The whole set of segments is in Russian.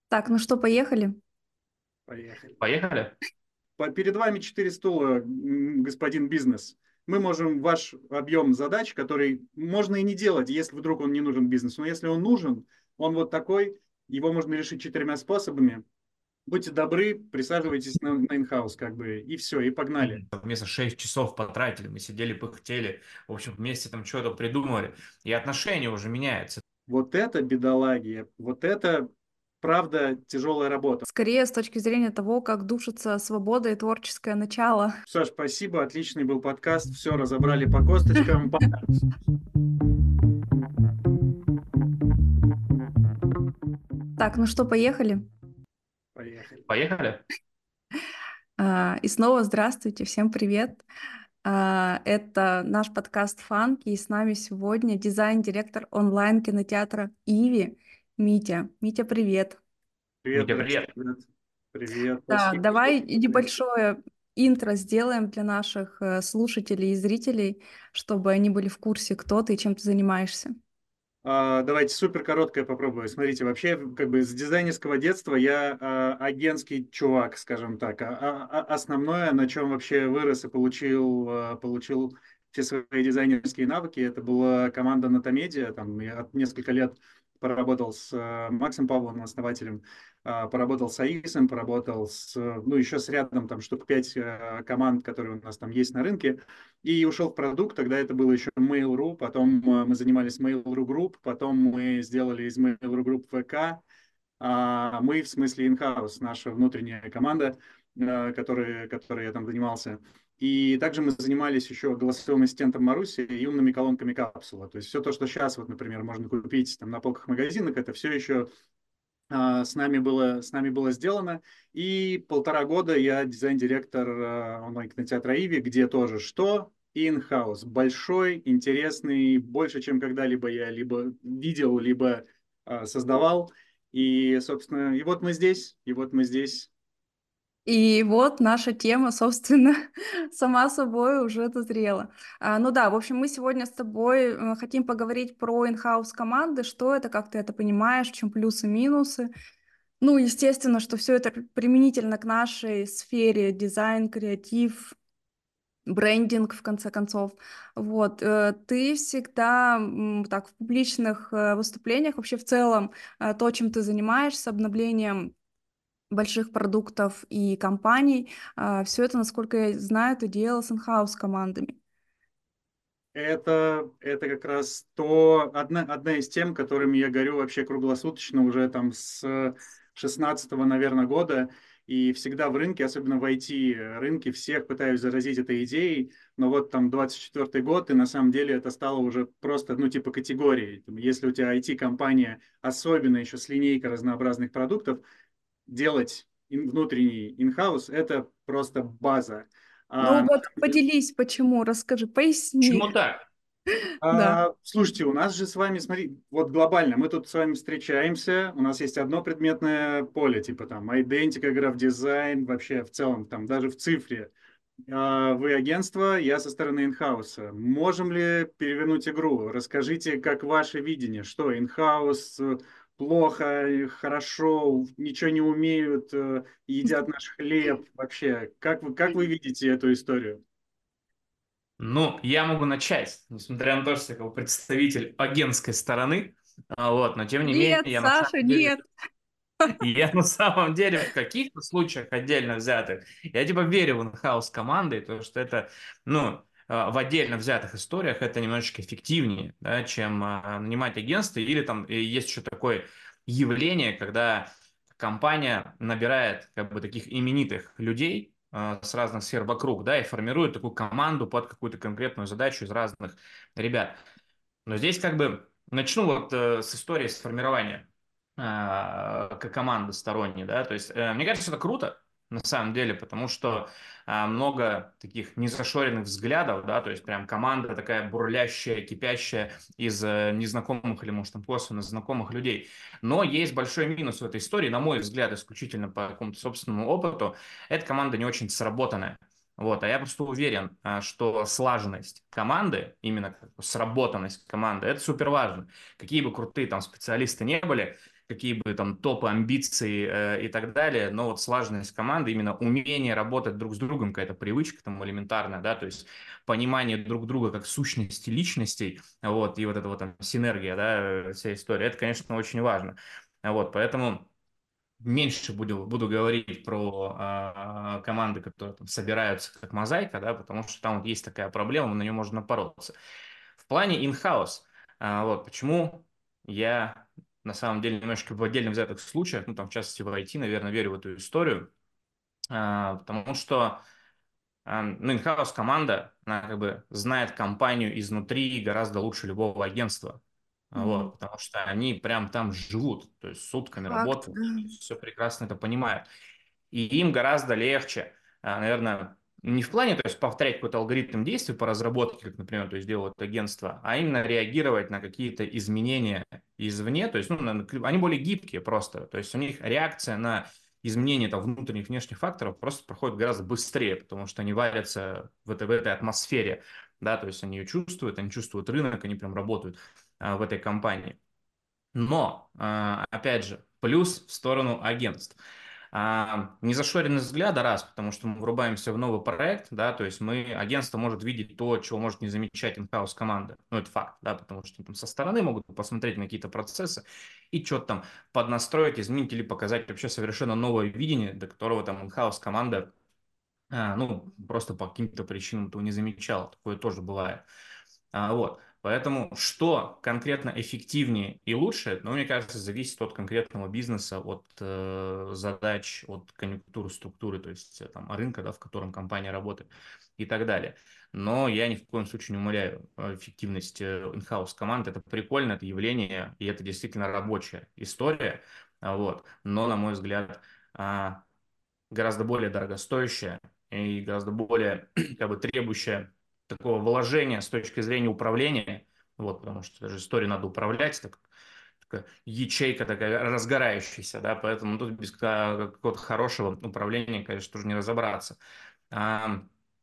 Так, ну что, поехали? Поехали. Поехали? Перед вами 4 стула, господин бизнес. Мы можем ваш объем задач, который можно и не делать, если вдруг он не нужен бизнесу. Но если он нужен, он вот такой, его можно решить 4 способами. Будьте добры, присаживайтесь на инхаус, как бы, и все, и погнали. Вместо 6 часов потратили, мы сидели, пыхтели, в общем, вместе там что-то придумывали, и отношения уже меняются. Вот это бедолаги, вот это, правда, тяжелая работа. Скорее, с точки зрения того, как душится свобода и творческое начало. Саш, спасибо, отличный был подкаст, все разобрали по косточкам. Так, ну что, поехали? Поехали. Поехали? И снова здравствуйте, всем привет. Это наш подкаст «Фанки», и с нами сегодня дизайн-директор онлайн-кинотеатра «Иви» Митя. Митя, привет. Привет, Митя, здрасте, привет. привет. Привет, Да, спасибо. давай небольшое интро сделаем для наших слушателей и зрителей, чтобы они были в курсе, кто ты и чем ты занимаешься. Давайте супер короткое попробую. Смотрите, вообще, как бы с дизайнерского детства я агентский чувак, скажем так. Основное, на чем вообще вырос и получил все свои дизайнерские навыки, это была команда Натомедиа. Там я несколько лет поработал с Максом Павловым, основателем, поработал с Аисом, поработал ну, еще с рядом, там, штук 5 команд, которые у нас там есть на рынке. И ушел в продукт, тогда это было еще Mail.ru, потом мы занимались Mail.ru Group, потом мы сделали из Mail.ru Group ВК, мы, в смысле, in-house, наша внутренняя команда, которой я там занимался. И также мы занимались еще голосовым ассистентом Маруси и умными колонками капсула. То есть все то, что сейчас, вот, например, можно купить там, на полках магазинах, это все еще с нами было сделано. И 1,5 года я дизайн-директор онлайн-кинотеатра Иви, где тоже что? In-house. Большой, интересный, больше, чем когда-либо я либо видел, либо создавал. И, собственно, и вот мы здесь, и вот мы здесь. И вот наша тема, собственно, сама собой уже дозрела. Ну да, в общем, мы сегодня с тобой хотим поговорить про инхаус команды, что это, как ты это понимаешь, в чем плюсы, минусы. Ну, естественно, что все это применительно к нашей сфере дизайн, креатив, брендинг, в конце концов. Вот, ты всегда так в публичных выступлениях, вообще в целом, то, чем ты занимаешься, обновлением больших продуктов и компаний. Все это, насколько я знаю, ты делал с инхаус командами. Это как раз одна из тем, которыми я горю вообще круглосуточно уже там с 16-го, наверное, года. И всегда в рынке, особенно в IT-рынке, всех пытаюсь заразить этой идеей. Но вот там 24-й год, и на самом деле это стало уже просто, ну, типа категорией. Если у тебя IT-компания, особенно еще с линейкой разнообразных продуктов, делать внутренний инхаус – это просто база. Ну А, вот поделись, почему, расскажи, поясни. Почему так? Да. Слушайте, у нас же с вами, смотри, вот глобально, мы тут с вами встречаемся, у нас есть одно предметное поле, типа там идентика, граф-дизайн, вообще в целом, там даже в цифре. Вы агентство, я со стороны инхауса. Можем ли перевернуть игру? Расскажите, как ваше видение, что инхаус плохо, хорошо, ничего не умеют, едят наш хлеб, вообще. Как вы видите эту историю? Ну, я могу начать, несмотря на то, что я как представитель агентской стороны, вот, но тем не менее, Нет, Саша, нет. я на самом деле в каких-то случаях отдельно взятых, я типа верю в инхаус команды, то что это, ну, в отдельно взятых историях это немножечко эффективнее, да, чем нанимать агентство, или там есть еще такое явление, когда компания набирает как бы таких именитых людей с разных сфер вокруг, да, и формирует такую команду под какую-то конкретную задачу из разных ребят. Но здесь как бы начну вот с истории с формирования как команды сторонней, да, то есть мне кажется, это круто, на самом деле, потому что много таких незашоренных взглядов, да, то есть прям команда такая бурлящая, кипящая из незнакомых или, может, там, косвенно знакомых людей. Но есть большой минус в этой истории, на мой взгляд, исключительно по какому-то собственному опыту, эта команда не очень сработанная. Вот, а я просто уверен, что слаженность команды, именно как бы сработанность команды, это супер важно. Какие бы крутые там специалисты не были, какие бы там топы амбиций и так далее, но вот слаженность команды, именно умение работать друг с другом, какая-то привычка там элементарная, да, то есть понимание друг друга как сущности личностей, вот, и вот эта вот там синергия, да, вся история, это, конечно, очень важно. Вот, поэтому меньше буду говорить про команды, которые там собираются как мозаика, да, потому что там вот есть такая проблема, на нее можно напороться. В плане in-house, вот почему я на самом деле немножко в отдельно взятых случаях, ну там в частности в IT, наверное, верю в эту историю, потому что ну, in-house команда, она как бы знает компанию изнутри гораздо лучше любого агентства. Мгм. Вот, потому что они прям там живут, то есть сутками Факт, работают, да. все прекрасно это понимают. И им гораздо легче, наверное, не в плане, то есть повторять какой-то алгоритм действий по разработке, как, например, то есть делают агентство, а именно реагировать на какие-то изменения извне, то есть ну, они более гибкие просто, то есть у них реакция на изменения там, внутренних, внешних факторов просто проходит гораздо быстрее, потому что они варятся в этой атмосфере, да, то есть они чувствуют рынок, они прям работают в этой компании. Но, опять же, плюс в сторону агентств. Незашоренность взгляда, раз, потому что мы врубаемся в новый проект, да, то есть агентство может видеть то, чего может не замечать in-house команда. Ну, это факт, да, потому что там со стороны могут посмотреть на какие-то процессы и что-то там поднастроить, изменить или показать вообще совершенно новое видение, до которого там in-house команда, ну, просто по каким-то причинам этого не замечала. Такое тоже бывает. Вот. Поэтому что конкретно эффективнее и лучше, ну, мне кажется, зависит от конкретного бизнеса, от задач, от конъюнктуры, структуры, то есть там рынка, да, в котором компания работает и так далее. Но я ни в коем случае не умаляю эффективность in-house команд. Это прикольно, это явление, и это действительно рабочая история. Вот. Но, на мой взгляд, гораздо более дорогостоящая и гораздо более как бы требующая такого вложения с точки зрения управления, вот, потому что даже историю надо управлять, так, такая ячейка такая разгорающаяся, да, поэтому тут без какого-то хорошего управления, конечно, тоже не разобраться. А,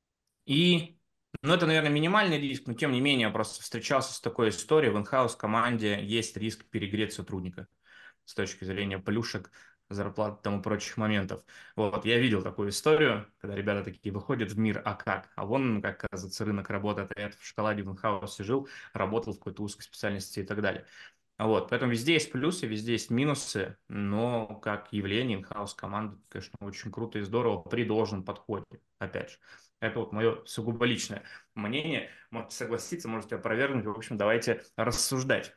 и, ну, это, наверное, минимальный риск, но тем не менее, я просто встречался с такой историей, в инхаус команде есть риск перегреть сотрудника с точки зрения плюшек, зарплат там и прочих моментов. Вот, я видел такую историю, когда ребята такие выходят в мир, а как? А вон, как оказывается, рынок работает, а я в шоколаде в инхаусе жил, работал в какой-то узкой специальности и так далее. Вот, поэтому везде есть плюсы, везде есть минусы, но как явление инхаус команды, конечно, очень круто и здорово при должном подходе, опять же. Это вот мое сугубо личное мнение. Можете согласиться, можете опровергнуть. В общем, давайте рассуждать.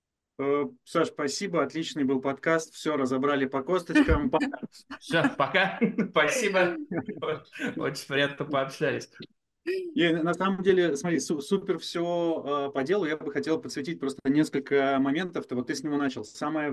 Саш, спасибо, отличный был подкаст, все разобрали по косточкам. Все, пока. Спасибо. Очень приятно пообщались. И на самом деле, смотри, супер все по делу. Я бы хотел подсветить просто несколько моментов. Вот ты с него начал. Самое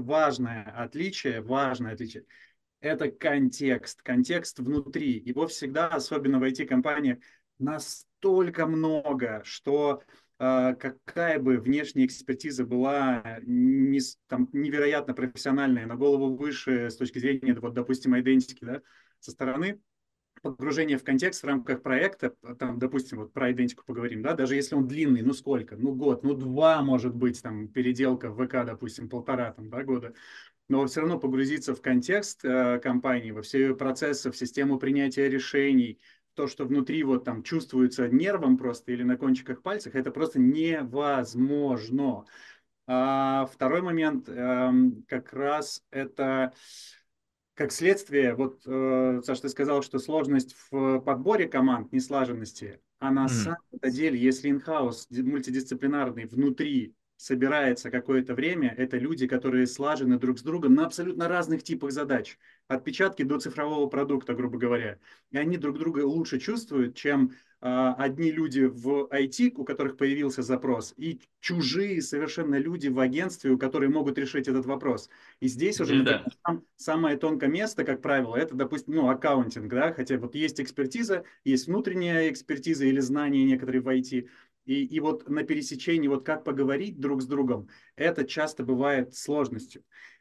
важное отличие, это контекст, контекст внутри. Его всегда, особенно в IT-компаниях, настолько много, что какая бы внешняя экспертиза была там, невероятно профессиональная, на голову выше с точки зрения, вот, допустим, идентики, да, со стороны, погружение в контекст в рамках проекта, там, допустим, вот про идентику поговорим, да, даже если он длинный, ну сколько, ну год, ну два, может быть, там, переделка в ВК, допустим, полтора, там, да, года, но все равно погрузиться в контекст компании, во все ее процессы, в систему принятия решений, то, что внутри вот там чувствуется нервом просто или на кончиках пальцев, это просто невозможно. Второй момент как раз это как следствие, вот, Саша, ты сказал, что сложность в подборе команд, неслаженности, а на Мгм. самом деле, если инхаус мультидисциплинарный внутри собирается какое-то время, это люди, которые слажены друг с другом на абсолютно разных типах задач, от печатки до цифрового продукта, грубо говоря. И они друг друга лучше чувствуют, чем одни люди в IT, у которых появился запрос, и чужие совершенно люди в агентстве, у которых могут решить этот вопрос. И здесь уже, например, Да. самое тонкое место, как правило, это, допустим, ну, аккаунтинг, да, хотя вот есть экспертиза, есть внутренняя экспертиза или знания некоторые в IT, и вот на пересечении, вот как поговорить друг с другом, это часто бывает сложностью.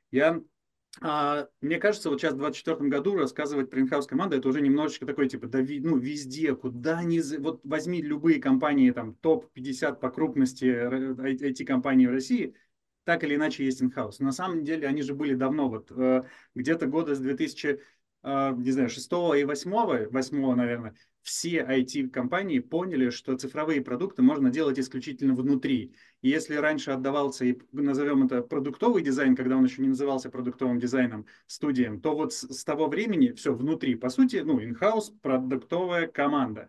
Мне кажется, вот сейчас в 2024 году рассказывать про инхаус команду, это уже немножечко такой, типа, да, ну, везде, куда ни... Вот возьми любые компании, там, топ-50 по крупности IT-компании в России, так или иначе есть in-house. На самом деле они же были давно, вот где-то года с 2000, не знаю, 6 и 8, наверное, все IT-компании поняли, что цифровые продукты можно делать исключительно внутри. И если раньше отдавался, и назовем это продуктовый дизайн, когда он еще не назывался продуктовым дизайном, студиям, то вот с того времени все внутри. По сути, ну, in-house, продуктовая команда.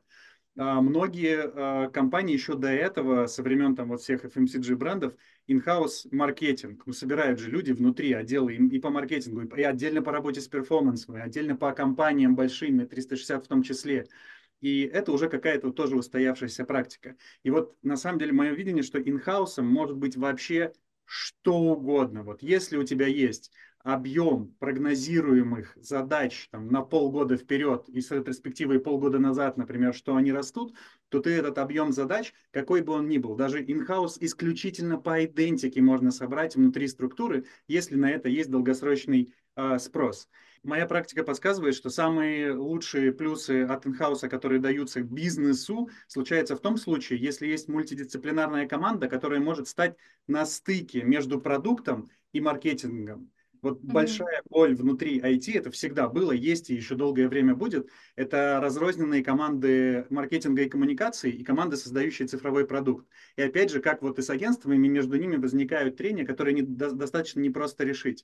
Многие компании еще до этого, со времен там вот всех FMCG брендов, in-house маркетинг, ну, собирают же люди внутри отделы и по маркетингу, и отдельно по работе с перформансом, и отдельно по компаниям большими, 360 в том числе. И это уже какая-то тоже устоявшаяся практика. И вот на самом деле мое видение, что инхаусом может быть вообще что угодно. Вот если у тебя есть объем прогнозируемых задач там, на полгода вперед и с ретроспективой полгода назад, например, что они растут, то ты этот объем задач, какой бы он ни был, даже in-house исключительно по идентике можно собрать внутри структуры, если на это есть долгосрочный спрос. Моя практика подсказывает, что самые лучшие плюсы от инхауса, которые даются бизнесу, случаются в том случае, если есть мультидисциплинарная команда, которая может стать на стыке между продуктом и маркетингом. Вот Мгм. большая боль внутри IT, это всегда было, есть и еще долгое время будет, это разрозненные команды маркетинга и коммуникации и команды, создающие цифровой продукт. И опять же, как вот и с агентствами, между ними возникают трения, которые достаточно непросто решить.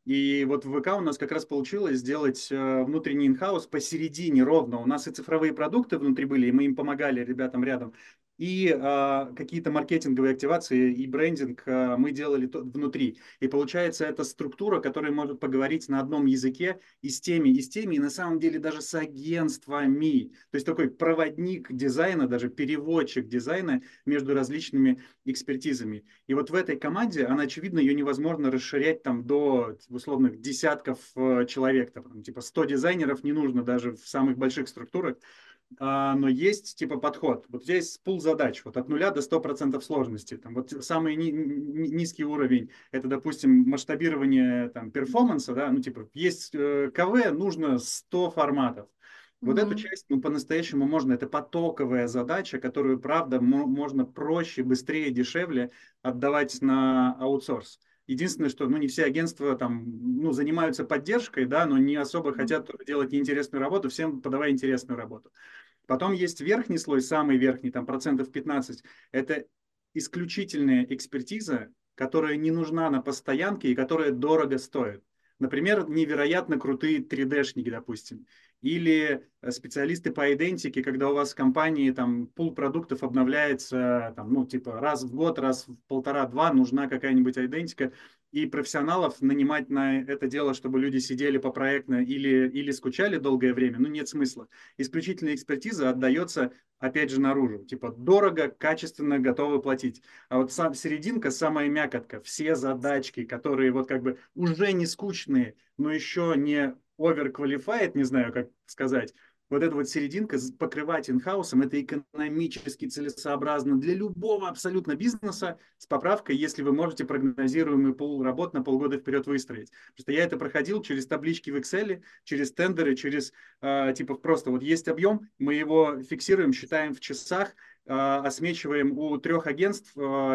И вот в ВК у нас как раз получилось сделать внутренний инхаус посередине ровно. У нас и цифровые продукты внутри были, и мы им помогали ребятам рядом. И какие-то маркетинговые активации и брендинг мы делали внутри. И получается, это структура, которая может поговорить на одном языке и с теми, и на самом деле даже с агентствами. То есть такой проводник дизайна, даже переводчик дизайна между различными экспертизами. И вот в этой команде, она, очевидно, ее невозможно расширять там до условных десятков человек. Там, типа 100 дизайнеров не нужно даже в самых больших структурах. Но есть типа подход. Вот здесь пул задач вот от 0 до 100% сложности. Там, вот самый низкий уровень это, допустим, масштабирование там, перформанса. Да? Ну, типа, есть КВ, нужно 100 форматов. Вот эту Мгм. часть, ну, по-настоящему можно. Это потоковая задача, которую, правда, можно проще, быстрее, дешевле отдавать на аутсорс. Единственное, что ну, не все агентства там, ну, занимаются поддержкой, да, но не особо хотят делать неинтересную работу, всем подавая интересную работу. Потом есть верхний слой, самый верхний, там процентов 15. Это исключительная экспертиза, которая не нужна на постоянке и которая дорого стоит. Например, невероятно крутые 3D-шники, допустим. Или специалисты по идентике, когда у вас в компании там пул продуктов обновляется, там, ну, типа раз в год, раз в полтора-два нужна какая-нибудь идентика, и профессионалов нанимать на это дело, чтобы люди сидели по проектно или скучали долгое время, ну, нет смысла. Исключительная экспертиза отдается, опять же, наружу. Типа дорого, качественно, готовы платить. А вот серединка, самая мякотка, все задачки, которые вот как бы уже не скучные, но еще не overqualified, не знаю, как сказать, вот эта вот серединка покрывать инхаусом, это экономически целесообразно для любого абсолютно бизнеса с поправкой, если вы можете прогнозируемый пул работ на полгода вперед выстроить. Потому что я это проходил через таблички в Excel, через тендеры, через типа просто вот есть объем, мы его фиксируем, считаем в часах, осмечиваем у 3 агентств,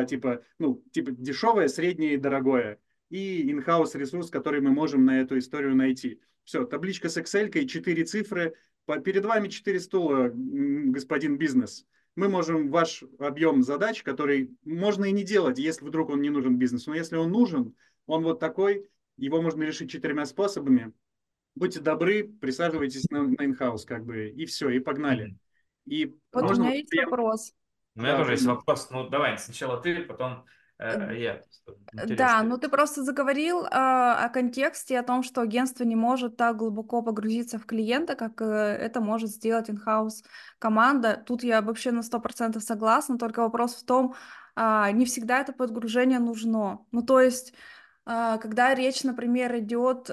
типа дешевое, среднее и дорогое. И in-house ресурс, который мы можем на эту историю найти. Все, табличка с Excel, 4 цифры, перед вами 4 стула, господин бизнес. Мы можем ваш объем задач, который можно и не делать, если вдруг он не нужен бизнесу. Но если он нужен, он вот такой, его можно решить 4 способами. Будьте добры, присаживайтесь на инхаус, как бы, и все, и погнали. Мгм. И Вот у Ну, можно меня вот есть прям, вопрос. у меня да, тоже есть прям, вопрос. Ну, давай, сначала ты, потом я. Да, Интересно. ну ты просто заговорил о контексте, о том, что агентство не может так глубоко погрузиться в клиента, как это может сделать in-house команда. Тут я вообще на 100% согласна, только вопрос в том, не всегда это подгружение нужно. Ну то есть, когда речь, например, идет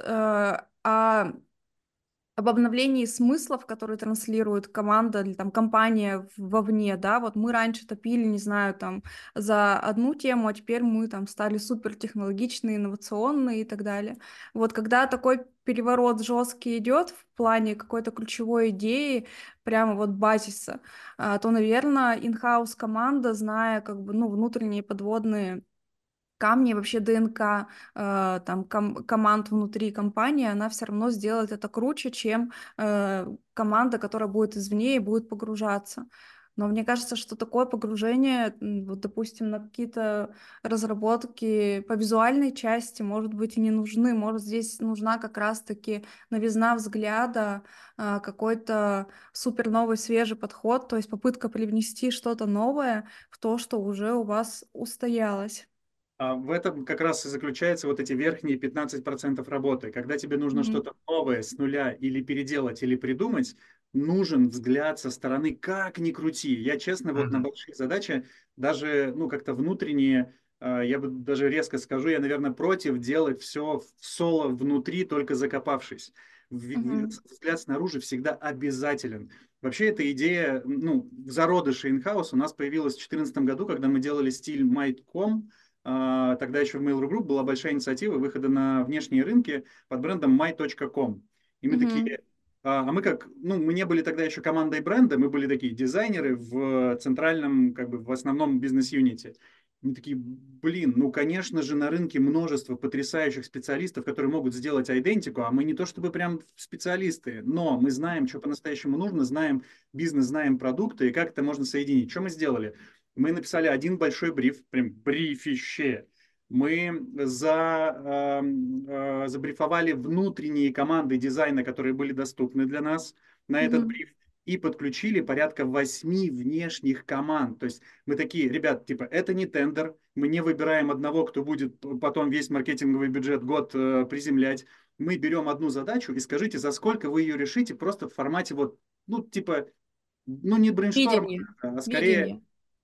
об обновлении смыслов, которые транслирует команда или там компания вовне, да, вот мы раньше топили, не знаю, там за одну тему, а теперь мы там стали супер технологичные, инновационные и так далее. Вот когда такой переворот жесткий идет в плане какой-то ключевой идеи, прямо вот базиса, то, наверное, in-house команда, зная как бы, ну, внутренние подводные камни, вообще ДНК там, команд внутри компании, она все равно сделает это круче, чем команда, которая будет извне и будет погружаться. Но мне кажется, что такое погружение, вот, допустим, на какие-то разработки по визуальной части, может быть, и не нужны. Может, здесь нужна как раз-таки новизна взгляда, какой-то супер новый свежий подход, то есть попытка привнести что-то новое в то, что уже у вас устоялось. В этом как раз и заключаются вот эти верхние 15% работы. Когда тебе нужно Мгм. что-то новое с нуля или переделать, или придумать, нужен взгляд со стороны, как ни крути. Я, честно, вот на Мгм. большие задачи, даже, ну, как-то внутренние, я бы даже резко скажу, я, наверное, против делать все в соло внутри, только закопавшись. Мгм. Взгляд снаружи всегда обязателен. Вообще, эта идея, ну, в зародыше in-house у нас появилась в 2014 году, когда мы делали стиль Might.com. Тогда еще в Mail.ru Group была большая инициатива выхода на внешние рынки под брендом my.com. И мы Мгм. такие, мы как, ну, мы не были тогда еще командой бренда, мы были такие дизайнеры в центральном, как бы в основном бизнес-юните. Мы такие, блин, ну, конечно же, на рынке множество потрясающих специалистов, которые могут сделать идентику, а мы не то чтобы прям специалисты, но мы знаем, что по-настоящему нужно, знаем бизнес, знаем продукты и как это можно соединить. Что мы сделали? Мы написали один большой бриф, прям брифище. Мы забрифовали внутренние команды дизайна, которые были доступны для нас на этот Мгм. бриф, и подключили порядка 8 внешних команд. То есть мы такие, ребят, типа, это не тендер, мы не выбираем одного, кто будет потом весь маркетинговый бюджет год приземлять. Мы берем одну задачу и скажите, за сколько вы ее решите, просто в формате вот, ну, типа, ну, не брейншторм, Видение. а скорее Видение.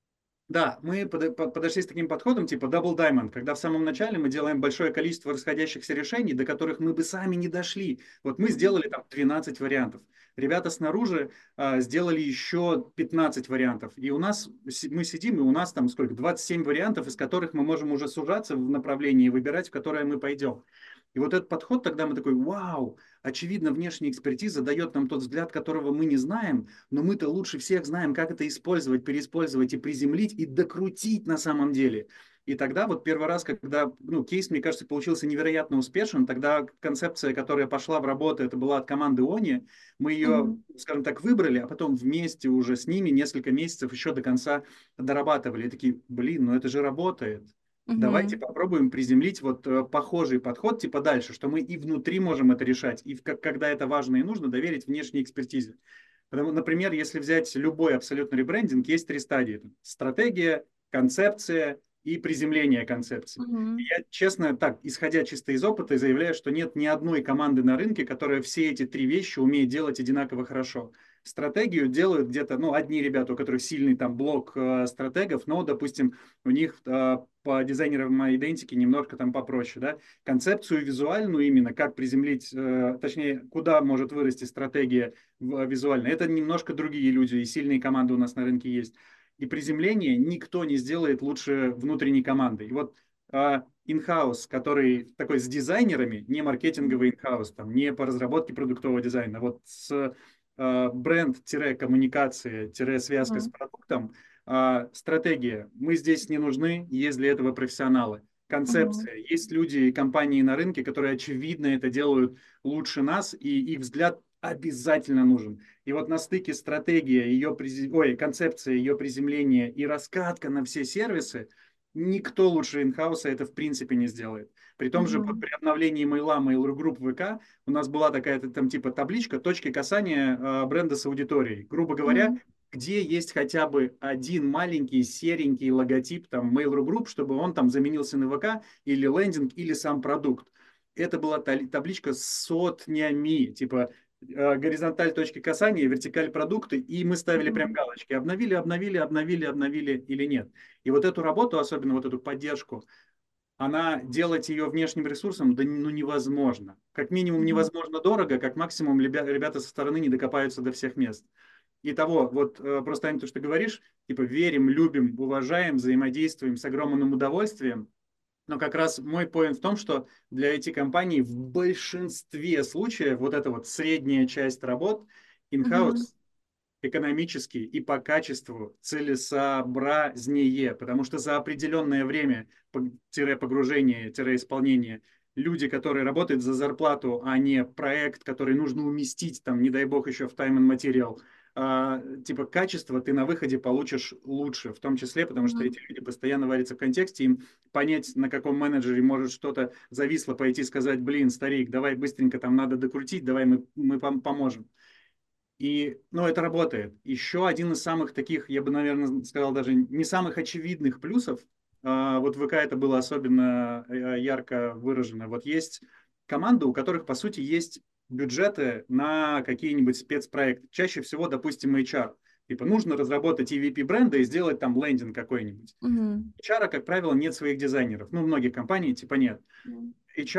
да, мы подошли с таким подходом типа Double Diamond, когда в самом начале мы делаем большое количество расходящихся решений, до которых мы бы сами не дошли. Вот мы Мгм. сделали там 12 вариантов. Ребята снаружи сделали еще 15 вариантов. И у нас, мы сидим, и у нас там сколько, 27 вариантов, из которых мы можем уже сужаться в направлении и выбирать, в которое мы пойдем. И вот этот подход, тогда мы такой, вау, очевидно, внешняя экспертиза дает нам тот взгляд, которого мы не знаем, но мы-то лучше всех знаем, как это использовать, переиспользовать и приземлить, и докрутить на самом деле. И тогда вот первый раз, когда, ну, кейс, мне кажется, получился невероятно успешен, тогда концепция, которая пошла в работу, это была от команды Они, мы ее, Мгм. скажем так, выбрали, а потом вместе уже с ними несколько месяцев еще до конца дорабатывали. И такие, блин, ну это же работает. Давайте Мгм. попробуем приземлить вот похожий подход типа дальше, что мы и внутри можем это решать, и когда это важно и нужно, доверить внешней экспертизе. Потому, например, если взять любой абсолютно ребрендинг, есть три стадии. Там стратегия, концепция и приземление концепции. И Мгм. я, честно, так, исходя чисто из опыта, заявляю, что нет ни одной команды на рынке, которая все эти три вещи умеет делать одинаково хорошо. Стратегию делают где-то, ну, одни ребята, у которых сильный там блок стратегов, но, допустим, у них по дизайнерам идентики немножко там попроще, да. Концепцию визуальную именно, как приземлить, точнее, куда может вырасти стратегия визуально, это немножко другие люди, и сильные команды у нас на рынке есть. И приземление никто не сделает лучше внутренней команды. И вот in-house, который такой с дизайнерами, не маркетинговый in-house, там, не по разработке продуктового дизайна, а вот с бренд-коммуникация-связка с Мгм. продуктом, стратегия. Мы здесь не нужны, есть для этого профессионалы. Мгм. Концепция. Есть люди и компании на рынке, которые очевидно это делают лучше нас, и их взгляд обязательно нужен. И вот на стыке стратегия, концепция, ее приземление и раскатка на все сервисы, никто лучше инхауса это в принципе не сделает. При том же Мгм. при обновлении Mail.ru, Mail.ru Group ВК у нас была такая там типа табличка точки касания бренда с аудиторией. Грубо говоря, Мгм. где есть хотя бы один маленький серенький логотип там Mail.ru Group, чтобы он там заменился на ВК или лендинг, или сам продукт. Это была табличка с сотнями, типа горизонталь точки касания, вертикаль продукты, и мы ставили прям Мгм. галочки. Обновили, обновили, обновили, обновили или нет. И вот эту работу, особенно вот эту поддержку, она делать ее внешним ресурсом, да ну невозможно. Как минимум Мгм. невозможно дорого, как максимум ребята со стороны не докопаются до всех мест. Итого, вот просто, Аня, то, что ты говоришь, типа верим, любим, уважаем, взаимодействуем с огромным удовольствием. Но как раз мой поинт в том, что для IT-компаний в большинстве случаев вот эта вот средняя часть работ Мгм. in-house экономически и по качеству целесообразнее, потому что за определенное время погружение, исполнение люди, которые работают за зарплату, а не проект, который нужно уместить, там, не дай бог, еще в time and material, типа качество ты на выходе получишь лучше, в том числе, потому что Мгм. эти люди постоянно варятся в контексте, им понять, на каком менеджере может что-то зависло, пойти сказать, блин, старик, давай быстренько там надо докрутить, давай мы поможем. И, ну, это работает. Еще один из самых таких, я бы, наверное, сказал, даже не самых очевидных плюсов, вот в ВК это было особенно ярко выражено. Вот есть команды, у которых, по сути, есть бюджеты на какие-нибудь спецпроекты. Чаще всего, допустим, HR. Типа, нужно разработать EVP бренда и сделать там лендинг какой-нибудь. Мгм. HR, как правило, нет своих дизайнеров. Ну, многие компании типа нет. Мгм.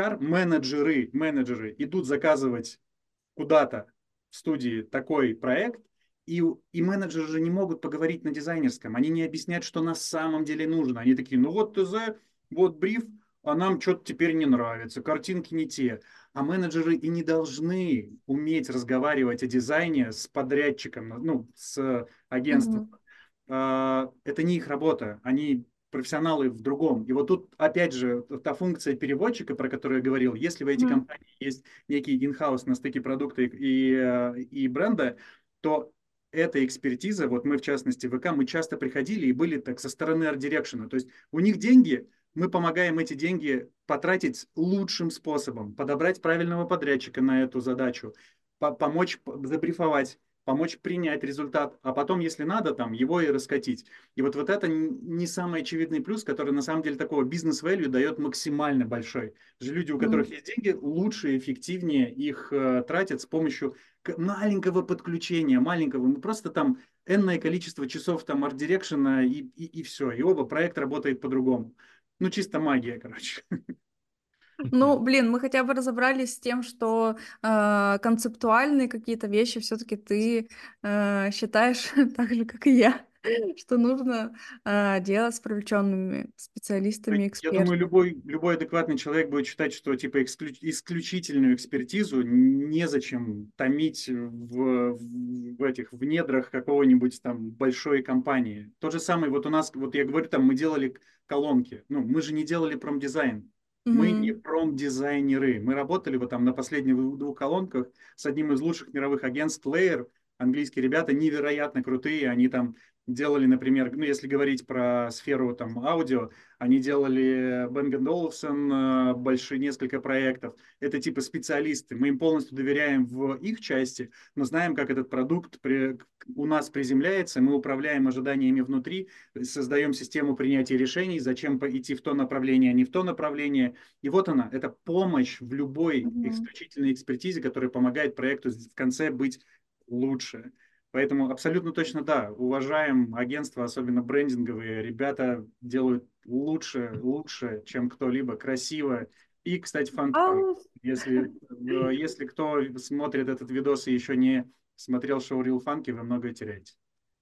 HR-менеджеры идут заказывать куда-то в студии такой проект, и менеджеры же не могут поговорить на дизайнерском, они не объясняют, что на самом деле нужно. Они такие, ну вот ТЗ, вот бриф, а нам что-то теперь не нравится, картинки не те. А менеджеры и не должны уметь разговаривать о дизайне с подрядчиком, ну, с агентством. Мгм. Это не их работа, они профессионалы в другом. И вот тут, опять же, та функция переводчика, про которую я говорил, если в эти Мгм. компании есть некий инхаус на стыке продукта и бренда, то эта экспертиза, вот мы в частности в ВК, мы часто приходили и были так со стороны арт-дирекшена. То есть у них деньги, мы помогаем эти деньги потратить лучшим способом, подобрать правильного подрядчика на эту задачу, помочь забрифовать, помочь принять результат, а потом, если надо, там, его и раскатить. И вот это не самый очевидный плюс, который на самом деле такого бизнес-value дает максимально большой. Же люди, у которых Мгм. есть деньги, лучше и эффективнее их тратят с помощью маленького подключения, маленького, ну просто там энное количество часов там арт-дирекшена и все, и оба проект работает по-другому. Ну, чисто магия, короче. Ну, блин, мы хотя бы разобрались с тем, что концептуальные какие-то вещи все-таки ты считаешь так же, как и я, что нужно делать с привлеченными специалистами, Я думаю, экспертами. любой адекватный человек будет считать, что типа исключительную экспертизу незачем томить в недрах какого-нибудь там большой компании. Тот же самый, вот у нас, вот я говорю, там мы делали колонки. Ну, мы же не делали промдизайн. Мы не Мгм. промдизайнеры. Мы работали вот там на последних двух колонках с одним из лучших мировых агентств Layer. Английские ребята невероятно крутые. Они там делали, например, ну, если говорить про сферу там аудио, они делали Bang Olufsen, большие несколько проектов. Это типа специалисты. Мы им полностью доверяем в их части, но знаем, как этот продукт у нас приземляется. Мы управляем ожиданиями внутри, создаем систему принятия решений, зачем идти в то направление, а не в то направление. И вот она, это помощь в любой Мгм. исключительной экспертизе, которая помогает проекту в конце быть лучше. Поэтому абсолютно точно да, уважаем агентства, особенно брендинговые. Ребята делают лучше, чем кто-либо, красиво. И, кстати, А, фан-факт. Если кто смотрит этот видос и еще не смотрел шоу Real Funky, вы многое теряете.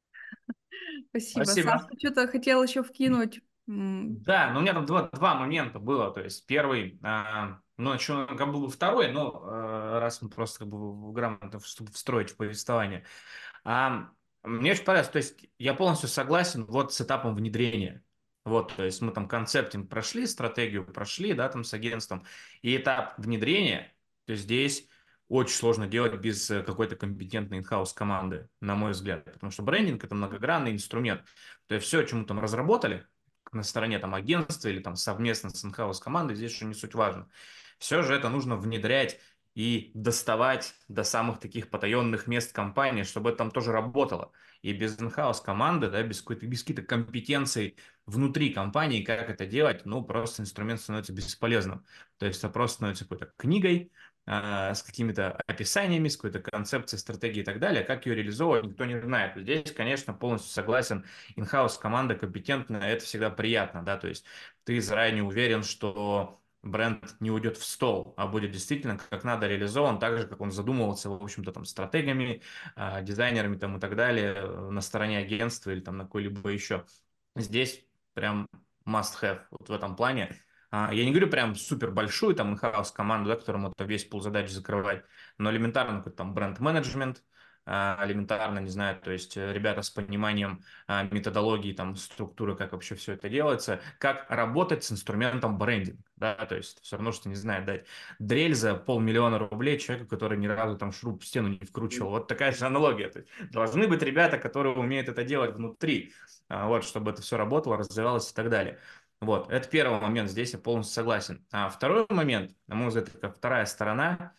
спасибо. Саша Спасибо. что-то хотел еще вкинуть. Да, но у меня там два момента было. То есть первый, ну, еще как бы второй, но раз мы просто как бы грамотно чтобы встроить в повествование. А, Мне очень понравилось, то есть я полностью согласен вот с этапом внедрения. Вот, то есть мы там концептинг прошли, стратегию прошли, да, там с агентством, и этап внедрения, то есть здесь очень сложно делать без какой-то компетентной инхаус команды, на мой взгляд, потому что брендинг это многогранный инструмент. То есть все, чем мы там разработали на стороне там агентства или там совместно с инхаус командой, здесь еще не суть важно. Все же это нужно внедрять и доставать до самых таких потаенных мест компании, чтобы это там тоже работало. И без in-house команды, да, без каких-то компетенций внутри компании, как это делать, ну, просто инструмент становится бесполезным. То есть это просто становится какой-то книгой, с какими-то описаниями, с какой-то концепцией, стратегией и так далее. Как ее реализовывать, никто не знает. Здесь, конечно, полностью согласен. In-house команда компетентная, это всегда приятно, да, то есть ты заранее уверен, что бренд не уйдет в стол, а будет действительно как надо реализован, так же, как он задумывался, в общем-то, там, стратегами, дизайнерами там, и так далее, на стороне агентства или там на какой-либо еще. Здесь прям must have вот в этом плане. Я не говорю прям супер большую там in-house команду, да, которому это весь пул задач закрывать, но элементарно какой-то там бренд-менеджмент, элементарно, не знаю, то есть ребята с пониманием методологии, там, структуры, как вообще все это делается, как работать с инструментом брендинг, да, то есть все равно, что, не знаю, дать дрель за 500 000 рублей человеку, который ни разу там шуруп в стену не вкручивал. Вот такая же аналогия. То есть должны быть ребята, которые умеют это делать внутри, вот, чтобы это все работало, развивалось и так далее. Вот, это первый момент, здесь я полностью согласен. А второй момент, на мой взгляд, это вторая сторона,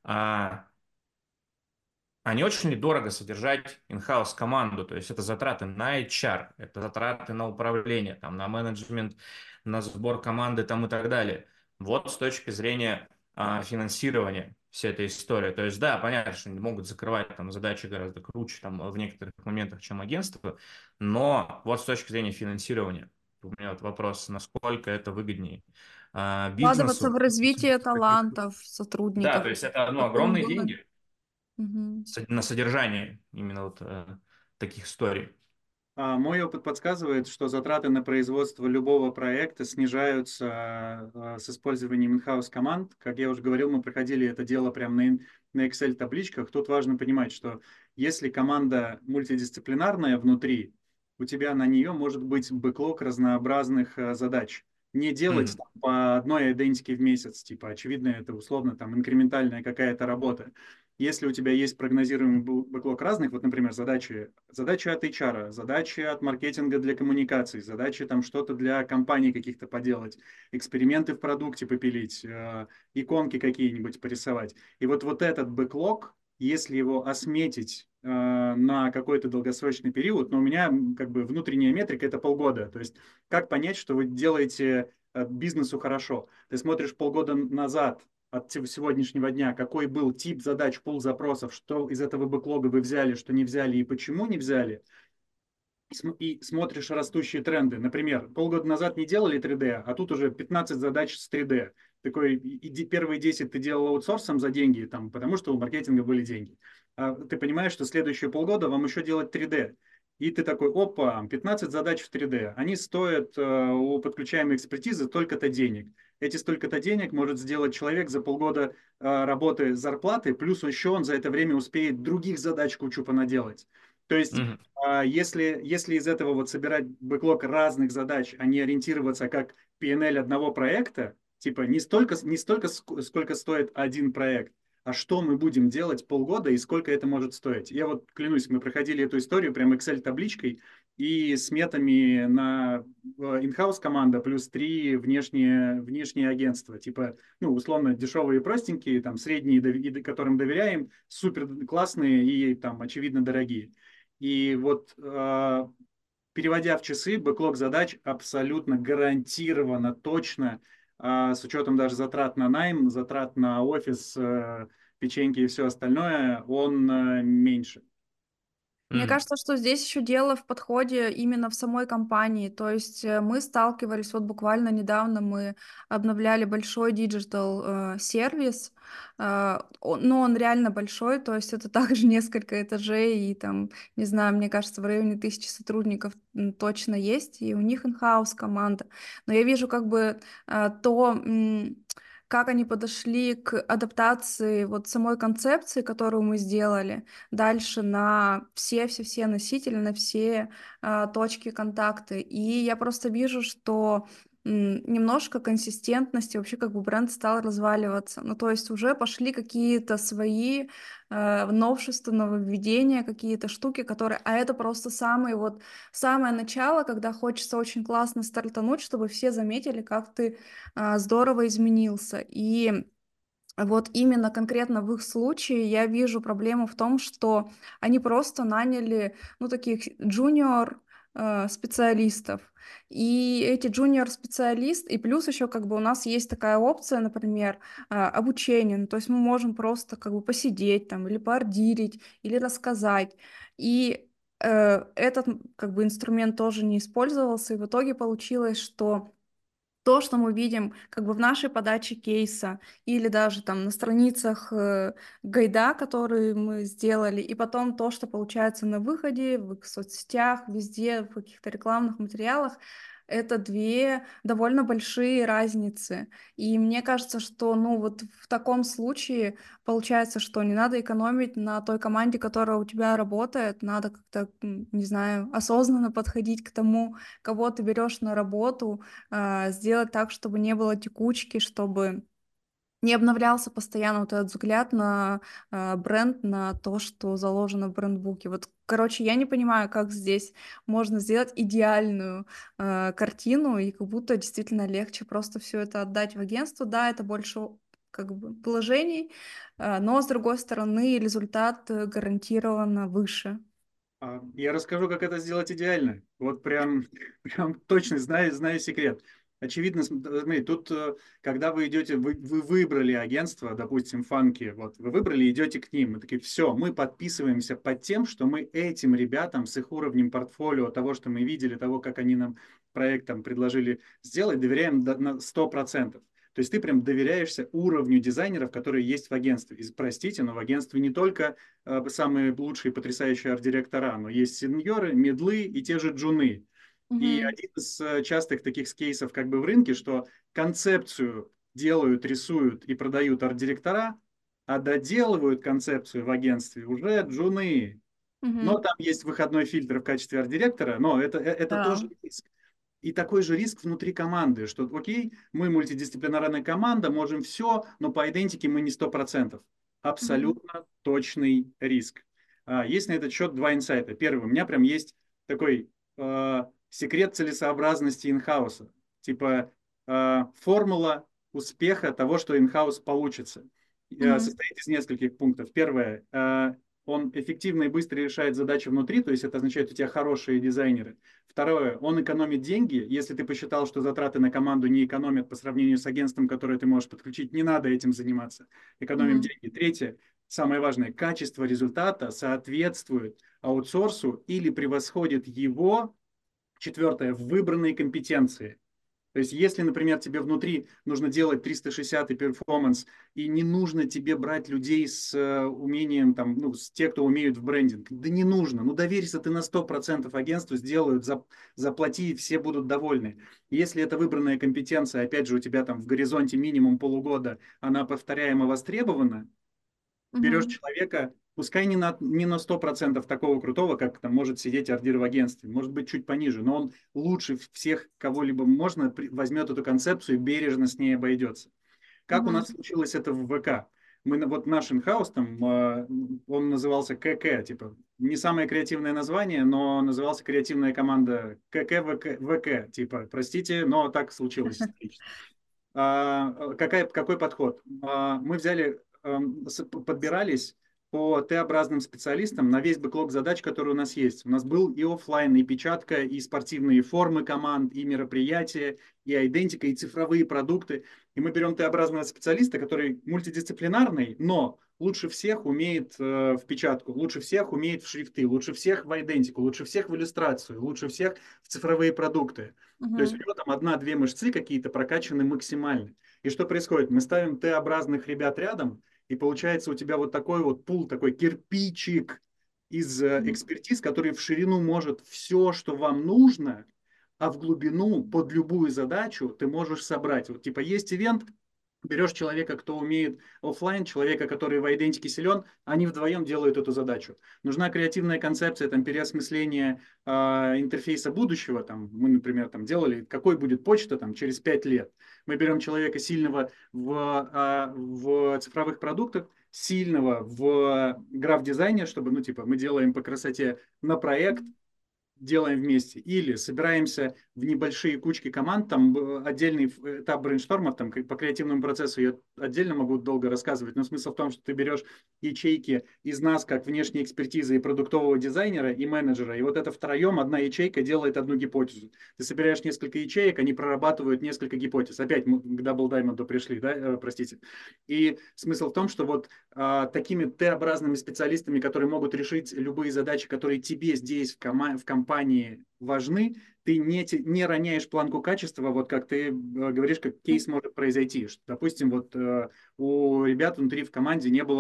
а не очень ли дорого содержать in-house команду? То есть это затраты на HR, это затраты на управление, там, на менеджмент, на сбор команды там, и так далее. Вот с точки зрения финансирования вся эта история. То есть да, понятно, что они могут закрывать там задачи гораздо круче там, в некоторых моментах, чем агентство, но вот с точки зрения финансирования у меня вот вопрос, насколько это выгоднее Вкладываться бизнесу. в развитие талантов Да, сотрудников. то есть это ну, Такое огромные много. деньги Мгм. на содержание именно вот таких историй. Мой опыт подсказывает, что затраты на производство любого проекта снижаются с использованием in-house команд. Как я уже говорил, мы проходили это дело прямо на Excel-табличках. Тут важно понимать, что если команда мультидисциплинарная внутри, у тебя на нее может быть бэклог разнообразных задач. Не делать Мгм. там по одной идентике в месяц, типа, очевидно, это условно там инкрементальная какая-то работа. Если у тебя есть прогнозируемый бэклог разных, вот, например, задачи от HR, задачи от маркетинга для коммуникаций, задачи там что-то для компаний каких-то поделать, эксперименты в продукте попилить, иконки какие-нибудь порисовать. И вот этот бэклог, если его осметить на какой-то долгосрочный период, но у меня как бы внутренняя метрика это полгода. То есть как понять, что вы делаете бизнесу хорошо? Ты смотришь полгода назад от сегодняшнего дня, какой был тип задач, пул запросов, что из этого бэклога вы взяли, что не взяли и почему не взяли, и смотришь растущие тренды. Например, полгода назад не делали 3D, а тут уже 15 задач с 3D. Такой, первые 10 ты делал аутсорсом за деньги, там, потому что у маркетинга были деньги. А ты понимаешь, что следующие полгода вам еще делать 3D. И ты такой, опа, 15 задач в 3D. Они стоят у подключаемой экспертизы столько-то денег. Эти столько-то денег может сделать человек за полгода работы зарплаты, плюс еще он за это время успеет других задач кучу понаделать. То есть Мгм. если из этого вот собирать бэклог разных задач, а не ориентироваться как P&L одного проекта, типа не столько сколько стоит один проект, а что мы будем делать полгода и сколько это может стоить. Я вот клянусь, мы проходили эту историю прям Excel-табличкой и сметами на in-house команда плюс 3 внешние агентства. Типа, ну, условно, дешевые и простенькие, там, средние, которым доверяем, супер классные и там, очевидно, дорогие. И вот переводя в часы, бэклог задач абсолютно гарантированно точно, с учетом даже затрат на найм, затрат на офис, печеньки и все остальное, он меньше. Мне Мгм. кажется, что здесь еще дело в подходе именно в самой компании. То есть мы сталкивались, вот буквально недавно мы обновляли большой диджитал сервис, но он реально большой, то есть это также несколько этажей, и там, не знаю, мне кажется, в районе 1000 сотрудников точно есть, и у них in-house команда. Но я вижу как бы как они подошли к адаптации вот самой концепции, которую мы сделали, дальше на все носители, на все точки контакта. И я просто вижу, что немножко консистентности, вообще как бы бренд стал разваливаться. Ну, то есть уже пошли какие-то свои новшества, нововведения, какие-то штуки, которые... А это просто самое начало, когда хочется очень классно стартануть, чтобы все заметили, как ты здорово изменился. И вот именно конкретно в их случае я вижу проблему в том, что они просто наняли, ну, таких джуниор специалистов. И эти джуниор специалисты, и плюс еще как бы у нас есть такая опция, например, обучение. Ну, то есть мы можем просто как бы посидеть там или поордирить, или рассказать. И этот как бы инструмент тоже не использовался, и в итоге получилось, что то, что мы видим как бы в нашей подаче кейса или даже там на страницах гайда, которые мы сделали, и потом то, что получается на выходе, в их соцсетях, везде, в каких-то рекламных материалах, это две довольно большие разницы. И мне кажется, что, ну, вот в таком случае получается, что не надо экономить на той команде, которая у тебя работает, надо как-то, не знаю, осознанно подходить к тому, кого ты берешь на работу, сделать так, чтобы не было текучки, чтобы не обновлялся постоянно вот этот взгляд на бренд, на то, что заложено в брендбуке. Вот, короче, я не понимаю, как здесь можно сделать идеальную картину, и как будто действительно легче просто все это отдать в агентство. Да, это больше как бы вложений, но, с другой стороны, результат гарантированно выше. Я расскажу, как это сделать идеально. Вот прям, прям точно знаю секрет. Очевидно, смотри, тут, когда вы идете, вы выбрали агентство, допустим, Фанки, вот вы выбрали, идете к ним, мы такие, все, мы подписываемся под тем, что мы этим ребятам с их уровнем портфолио, того, что мы видели, того, как они нам проектом предложили сделать, доверяем на 100%. То есть ты прям доверяешься уровню дизайнеров, которые есть в агентстве. И, простите, но в агентстве не только самые лучшие потрясающие арт-директора, но есть сеньоры, медлы и те же джуны. И Мгм. один из частых таких кейсов как бы в рынке, что концепцию делают, рисуют и продают арт-директора, а доделывают концепцию в агентстве уже джуны. Но Мгм. там есть выходной фильтр в качестве арт-директора, но это тоже Да. риск. И такой же риск внутри команды, что окей, мы мультидисциплинарная команда, можем все, но по идентике мы не 100%. Мгм. Абсолютно точный риск. Есть на этот счет два инсайта. Первый, у меня прям есть такой секрет целесообразности инхауса. Типа формула успеха того, что инхаус получится. Мгм. Состоит из нескольких пунктов. Первое, он эффективно и быстро решает задачи внутри, то есть это означает, у тебя хорошие дизайнеры. Второе, он экономит деньги. Если ты посчитал, что затраты на команду не экономят по сравнению с агентством, которое ты можешь подключить, не надо этим заниматься. Экономим Мгм. деньги. Третье, самое важное, качество результата соответствует аутсорсу или превосходит его. Четвертое, выбранные компетенции. То есть, если, например, тебе внутри нужно делать 360 перформанс, и не нужно тебе брать людей с умением, там, ну, с тех, кто умеют в брендинг, да не нужно. Ну, доверься ты на 100% агентству, сделают, заплати, и все будут довольны. Если это выбранная компетенция, опять же, у тебя там в горизонте минимум полугода, она повторяемо востребована, берешь Мгм. человека, пускай не на 100% такого крутого, как там может сидеть ордир в агентстве, может быть, чуть пониже, но он лучше всех кого-либо можно, возьмет эту концепцию и бережно с ней обойдется. Как у нас Мгм. случилось это в ВК? Вот наш инхаус, там, он назывался КК, типа, не самое креативное название, но назывался креативная команда КК ВК, типа, простите, но так случилось исторически. Какой подход? Мы взяли, подбирались по Т-образным специалистам на весь бэклог задач, который у нас есть. У нас был и офлайн, и печатка, и спортивные формы команд, и мероприятия, и идентика, и цифровые продукты. И мы берем Т-образного специалиста, который мультидисциплинарный, но лучше всех умеет в печатку, лучше всех умеет в шрифты, лучше всех в идентику, лучше всех в иллюстрацию, лучше всех в цифровые продукты. То есть у Мгм. него там одна-две мышцы какие-то прокачаны максимально. И что происходит? Мы ставим Т-образных ребят рядом, и получается у тебя вот такой вот пул, такой кирпичик из Мгм. экспертиз, который в ширину может все, что вам нужно, а в глубину под любую задачу ты можешь собрать. Вот типа есть ивент, берешь человека, кто умеет офлайн, человека, который в идентике силен, они вдвоем делают эту задачу. Нужна креативная концепция, там, переосмысление интерфейса будущего. Там, мы, например, там, делали, какой будет почта там, через 5 лет. Мы берем человека сильного в цифровых продуктах, сильного в граф-дизайне, чтобы, ну, типа, мы делаем по красоте на проект, делаем вместе, или собираемся в небольшие кучки команд, там отдельный этап брейнштормов, там по креативному процессу я отдельно могу долго рассказывать, но смысл в том, что ты берешь ячейки из нас, как внешней экспертизы и продуктового дизайнера, и менеджера, и вот это втроем одна ячейка делает одну гипотезу. Ты собираешь несколько ячеек, они прорабатывают несколько гипотез. Опять мы к Double Diamond пришли, да, простите. И смысл в том, что вот такими Т-образными специалистами, которые могут решить любые задачи, которые тебе здесь в компании важны, ты не роняешь планку качества, вот как ты говоришь, как кейс может произойти. Что, допустим, вот у ребят внутри в команде не было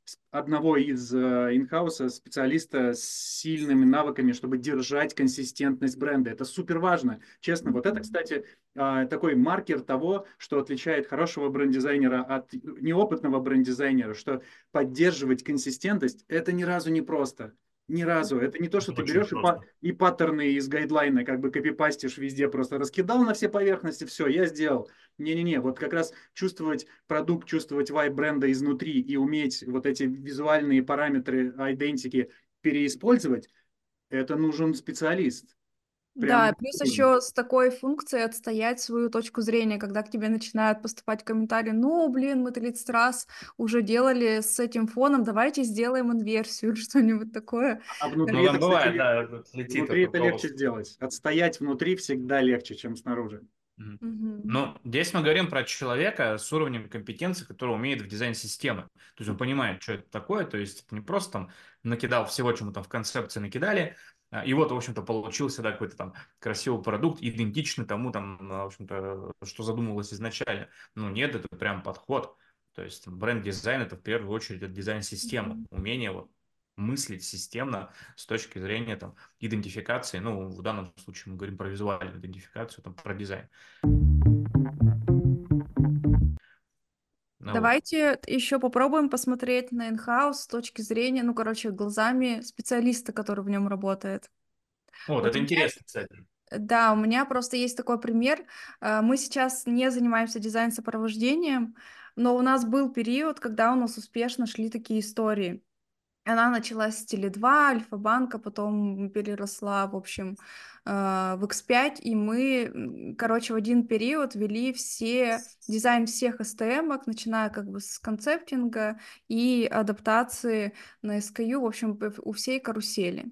одного из инхауса специалиста с сильными навыками, чтобы держать консистентность бренда. Это супер важно, честно. Вот это, кстати, такой маркер того, что отличает хорошего бренд-дизайнера от неопытного бренд-дизайнера, что поддерживать консистентность – это ни разу не просто. Ни разу. Это не то, что Это ты очень берешь просто. и паттерны из гайдлайна как бы копипастишь везде, просто раскидал на все поверхности, все, я сделал. Не-не-не, вот как раз чувствовать продукт, чувствовать вайб бренда изнутри и уметь вот эти визуальные параметры идентики переиспользовать, это нужен специалист. Да, Прям плюс нужен. еще с такой функцией отстоять свою точку зрения, когда к тебе начинают поступать комментарии, ну, блин, мы 30 раз уже делали с этим фоном, давайте сделаем инверсию или что-нибудь такое. А Ну, внутри это, там кстати, бывает, да, вот летит внутри этот это легче голос. сделать. Отстоять внутри всегда легче, чем снаружи. Мгм. Мгм. Но здесь мы говорим про человека с уровнем компетенции, который умеет в дизайн системы. То есть он понимает, что это такое. То есть это не просто там накидал всего, чему там в концепции накидали, и вот, в общем-то, получился, да, какой-то там красивый продукт, идентичный тому, там, в общем-то, что задумывалось изначально. Ну, нет, это прям подход. То есть бренд-дизайн – это в первую очередь это дизайн-система, Мгм. умение вот мыслить системно с точки зрения там идентификации. Ну, в данном случае мы говорим про визуальную идентификацию, там, про дизайн. Ну вот. Давайте еще попробуем посмотреть на инхаус с точки зрения, ну, короче, глазами специалиста, который в нем работает. Вот, Вот это у меня интересно, кстати. Да, у меня просто есть такой пример. Мы сейчас не занимаемся дизайн-сопровождением, но у нас был период, когда у нас успешно шли такие истории. Она началась с Теле2, Альфа-банка, потом переросла, в общем, в X5, и мы, короче, в один период вели дизайн всех STM-ок, начиная как бы с концептинга и адаптации на SKU, в общем, у всей карусели.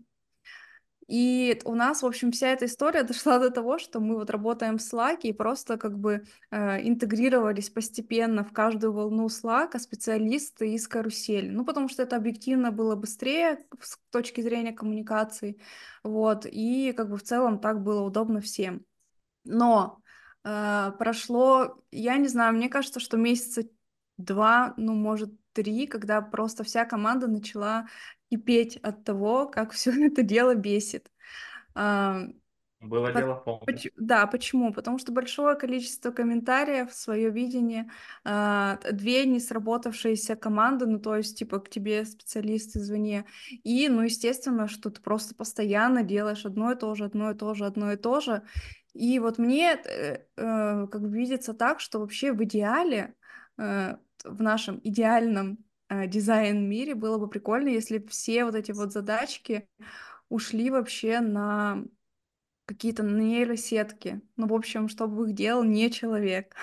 И у нас, в общем, вся эта история дошла до того, что мы вот работаем в Slack и просто как бы интегрировались постепенно в каждую волну Slack специалисты из карусели. Ну, потому что это объективно было быстрее с точки зрения коммуникации. Вот. И как бы в целом так было удобно всем. Но прошло, я не знаю, мне кажется, что месяца два, ну, может, три, когда просто вся команда начала кипеть от того, как все это дело бесит. А, Было дело, помню. Да, почему? Потому что большое количество комментариев, свое видение, две не сработавшиеся команды, ну, то есть, типа, к тебе специалист извне, и, ну, естественно, что ты просто постоянно делаешь одно и то же, одно и то же, одно и то же, и вот мне как бы видится так, что вообще в идеале, в нашем идеальном дизайн-мире было бы прикольно, если б все вот эти вот задачки ушли вообще на какие-то нейросетки. Ну, в общем, чтобы их делал не человек.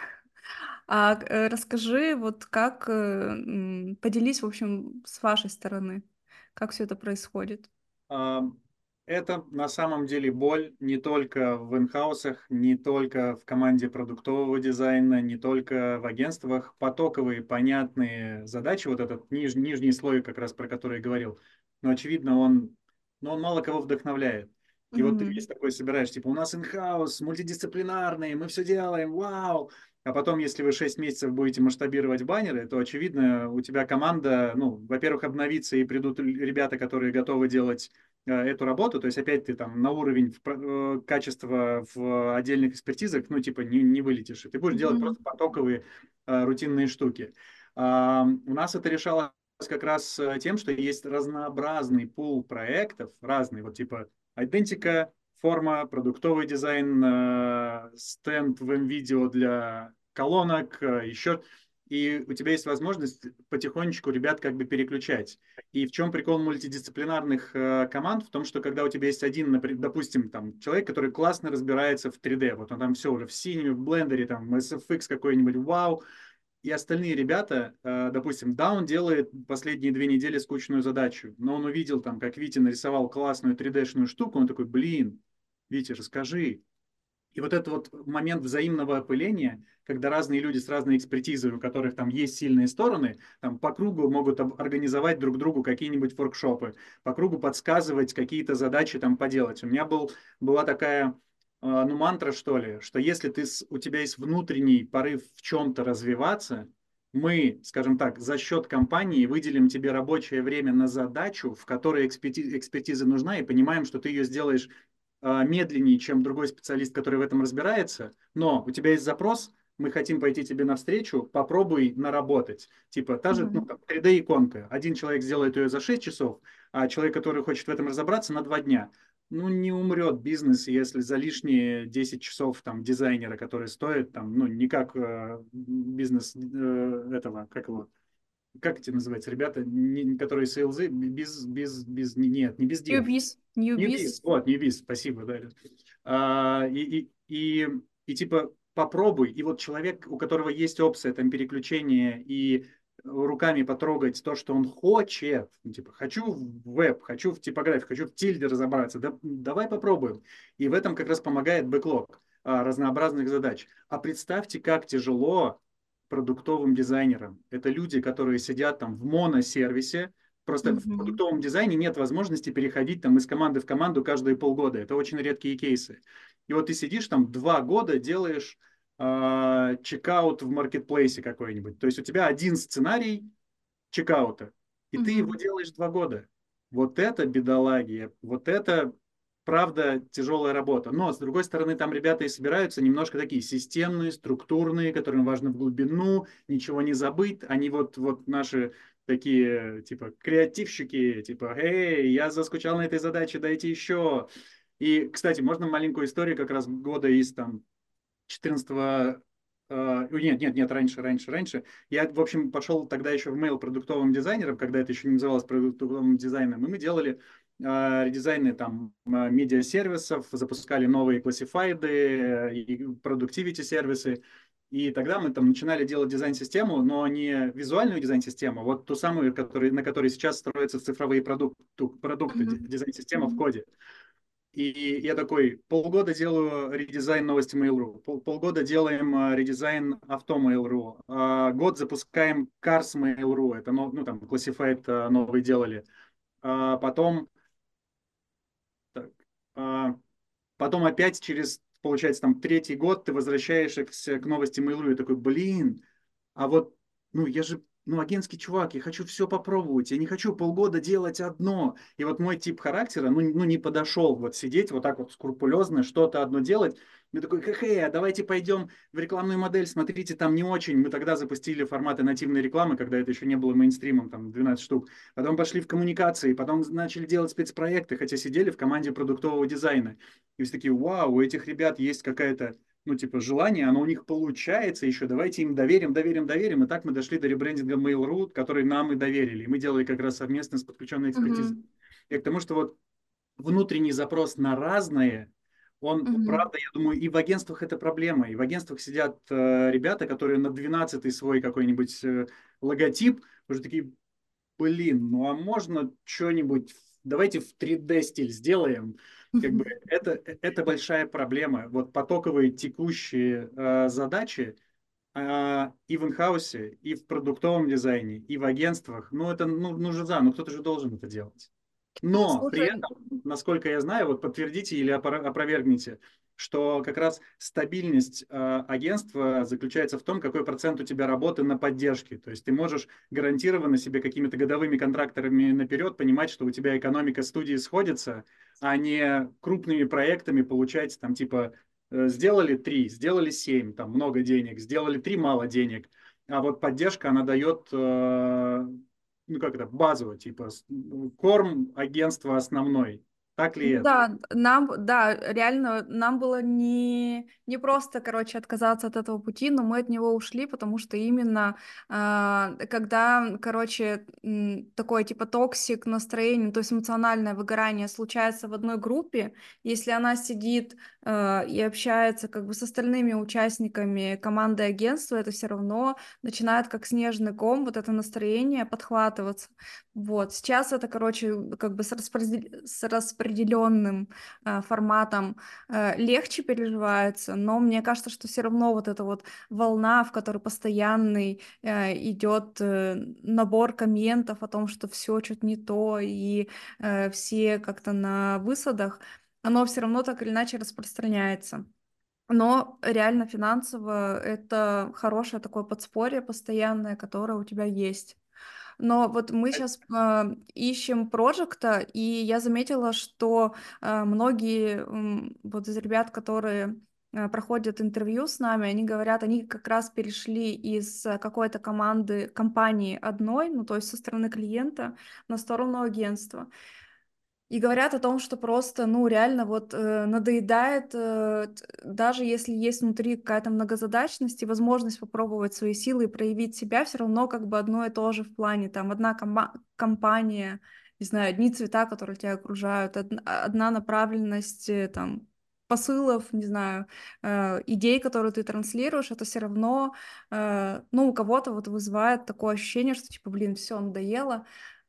Расскажи, вот как, поделись, в общем, с вашей стороны, как все это происходит. А, Это на самом деле боль не только в инхаусах, не только в команде продуктового дизайна, не только в агентствах. Потоковые, понятные задачи, вот этот нижний слой, как раз про который я говорил, но очевидно, он мало кого вдохновляет. И вот ты весь Мгм. такой собираешь, типа, у нас инхаус, мультидисциплинарный, мы все делаем, вау! А потом, если вы 6 месяцев будете масштабировать баннеры, то, очевидно, у тебя команда, ну, во-первых, обновится и придут ребята, которые готовы делать эту работу, то есть опять ты там на уровень качества в отдельных экспертизах, ну, типа, не вылетишь, и ты будешь делать Мгм. просто потоковые рутинные штуки. У нас это решалось как раз тем, что есть разнообразный пул проектов, разный, вот типа идентика, форма, продуктовый дизайн, стенд в MVideo для колонок, еще. И у тебя есть возможность потихонечку ребят как бы переключать. И в чем прикол мультидисциплинарных команд? В том, что когда у тебя есть один, допустим, там, человек, который классно разбирается в 3D, вот он там все уже в синеме, в блендере, там, SFX какой-нибудь, вау, и остальные ребята, допустим, да, он делает последние 2 недели скучную задачу, но он увидел там, как Витя нарисовал классную 3D-шную штуку, он такой, блин, Витя, расскажи. И вот этот вот момент взаимного опыления, когда разные люди с разной экспертизой, у которых там есть сильные стороны, там по кругу могут организовать друг другу какие-нибудь воркшопы, по кругу подсказывать какие-то задачи там поделать. У меня была такая, ну, мантра, что ли, что если у тебя есть внутренний порыв в чем-то развиваться, мы, скажем так, за счет компании выделим тебе рабочее время на задачу, в которой экспертиза нужна, и понимаем, что ты ее сделаешь медленнее, чем другой специалист, который в этом разбирается, но у тебя есть запрос, мы хотим пойти тебе навстречу, попробуй наработать. Типа, та же ну, Мгм. 3D-иконка. Один человек сделает ее за 6 часов, а человек, который хочет в этом разобраться, на 2 дня. Ну, не умрет бизнес, если за лишние 10 часов там дизайнера, который стоит, там, ну, не как бизнес этого, как его, как эти называются, ребята, которые сейлзы, нет, не бездев. Newbies, newbies. Ньюбиз, вот, Ньюбиз, спасибо, да. А, и, и, и, и типа попробуй, и вот человек, у которого есть опция там переключения и руками потрогать то, что он хочет, ну, типа, хочу в веб, хочу в типографию, хочу в тильде разобраться, да, давай попробуем. И в этом как раз помогает бэклог разнообразных задач. А представьте, как тяжело продуктовым дизайнерам. Это люди, которые сидят там в моносервисе. Просто в Мгм. продуктовом дизайне нет возможности переходить там из команды в команду каждые полгода. Это очень редкие кейсы. И вот ты сидишь там 2 года, делаешь чекаут в маркетплейсе какой-нибудь. То есть у тебя один сценарий чекаута, и ты его Мгм. делаешь 2 года. Вот это бедолагия, вот это правда тяжелая работа. Но, с другой стороны, там ребята и собираются немножко такие системные, структурные, которым важно в глубину, ничего не забыть. Они вот наши такие, типа, креативщики, типа, эй, я заскучал на этой задаче, дайте еще. И, кстати, можно маленькую историю как раз года из там 14 нет, раньше. Я, в общем, пошел тогда еще в mail продуктовым дизайнером, когда это еще не называлось продуктовым дизайном, и мы делали редизайны там медиасервисов, запускали новые классифайды и продуктивити сервисы. И тогда мы там начинали делать дизайн-систему, но не визуальную дизайн-систему, вот ту самую, на которой сейчас строятся цифровые продукты, Мгм. дизайн-система в Мгм. коде. И я такой, полгода делаю редизайн новости Mail.ru, полгода делаем редизайн авто Mail.ru, год запускаем Cars Mail.ru, это ну, там Classified новый делали. Потом, так, а, потом опять через, получается, там третий год ты возвращаешься к новости Mail.ru и такой, блин, а вот, ну, я же, ну, агентский чувак, я хочу все попробовать, я не хочу полгода делать одно. И вот мой тип характера, ну не подошел вот сидеть вот так вот скрупулезно, что-то одно делать. Я такой, хе-хе, а давайте пойдем в рекламную модель, смотрите, там не очень. Мы тогда запустили форматы нативной рекламы, когда это еще не было мейнстримом, там 12 штук. Потом пошли в коммуникации, потом начали делать спецпроекты, хотя сидели в команде продуктового дизайна. И все такие, вау, у этих ребят есть какая-то ну, типа, желание, оно у них получается еще, давайте им доверим. И так мы дошли до ребрендинга Mail.ru, который нам и доверили. И мы делали как раз совместно с подключенной экспертизой. Мгм. И к тому, что вот внутренний запрос на разное, он, Мгм. правда, я думаю, и в агентствах это проблема. И в агентствах сидят ребята, которые на 12-й свой какой-нибудь логотип уже такие, блин, ну а можно что-нибудь, давайте в 3D стиль сделаем. Как бы это большая проблема. Вот потоковые текущие задачи и в инхаусе, и в продуктовом дизайне, и в агентствах, ну это ну же ну кто-то же должен это делать. Ну, Но при слушай, этом, насколько я знаю, вот подтвердите или опровергните, что как раз стабильность агентства заключается в том, какой процент у тебя работы на поддержке. То есть ты можешь гарантированно себе какими-то годовыми контракторами наперед понимать, что у тебя экономика студии сходится, а не крупными проектами получать там типа сделали 3, сделали 7, там много денег, сделали 3, мало денег. А вот поддержка, она дает ну как это, базово, типа корм агентства основной. Так ли ну это? да, да, реально, нам было не просто, короче, отказаться от этого пути, но мы от него ушли, потому что именно когда, короче, такое типа токсик настроение, то есть эмоциональное выгорание случается в одной группе, если она сидит и общается как бы с остальными участниками команды агентства, это все равно начинает как снежный ком вот это настроение подхватываться. Вот, сейчас это, короче, как бы с распределенным форматом легче переживается, но мне кажется, что все равно вот эта вот волна, в которой постоянный идет набор комментов о том, что все что-то не то, и все как-то на высадах, оно все равно так или иначе распространяется. Но реально финансово это хорошее такое подспорье постоянное, которое у тебя есть. Но вот мы сейчас ищем проекта, и я заметила, что многие вот из ребят, которые проходят интервью с нами, они говорят, они как раз перешли из какой-то команды, компании одной, ну то есть со стороны клиента, на сторону агентства. И говорят о том, что просто, ну, реально вот надоедает, даже если есть внутри какая-то многозадачность и возможность попробовать свои силы и проявить себя, все равно как бы одно и то же в плане, там, одна компания, не знаю, одни цвета, которые тебя окружают, одна направленность, там, посылов, не знаю, идей, которые ты транслируешь, это все равно, ну, у кого-то вот вызывает такое ощущение, что, типа, блин, все надоело,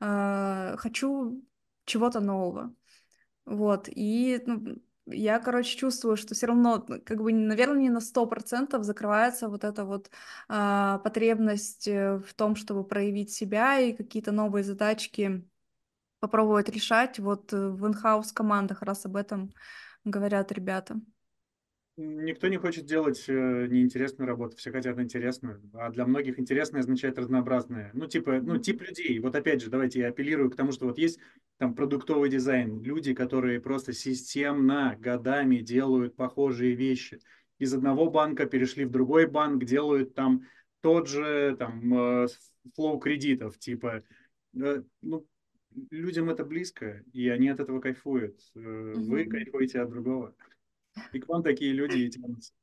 хочу чего-то нового. Вот, и ну, я, короче, чувствую, что все равно, как бы, наверное, не на 100% закрывается вот эта вот потребность в том, чтобы проявить себя и какие-то новые задачки попробовать решать вот в инхаус командах, раз об этом говорят ребята. Никто не хочет делать неинтересную работу, все хотят интересную. А для многих интересное означает разнообразное. Ну, типа, ну, тип людей. Вот опять же, давайте я апеллирую к тому, что вот есть там продуктовый дизайн. Люди, которые просто системно годами делают похожие вещи. Из одного банка перешли в другой банк, делают там тот же там флоу кредитов. Типа, ну, людям это близко, и они от этого кайфуют. Вы Мгм. кайфуете от другого. И к вам такие люди и тянутся.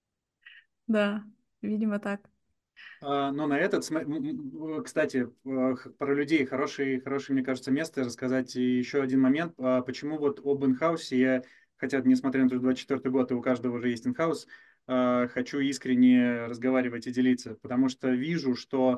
Да, видимо, так. Но на этот, кстати, про людей хорошее, мне кажется, место рассказать. И еще один момент, почему вот об инхаусе я, хотя несмотря на то, что 24 год и у каждого уже есть инхаус, хочу искренне разговаривать и делиться, потому что вижу, что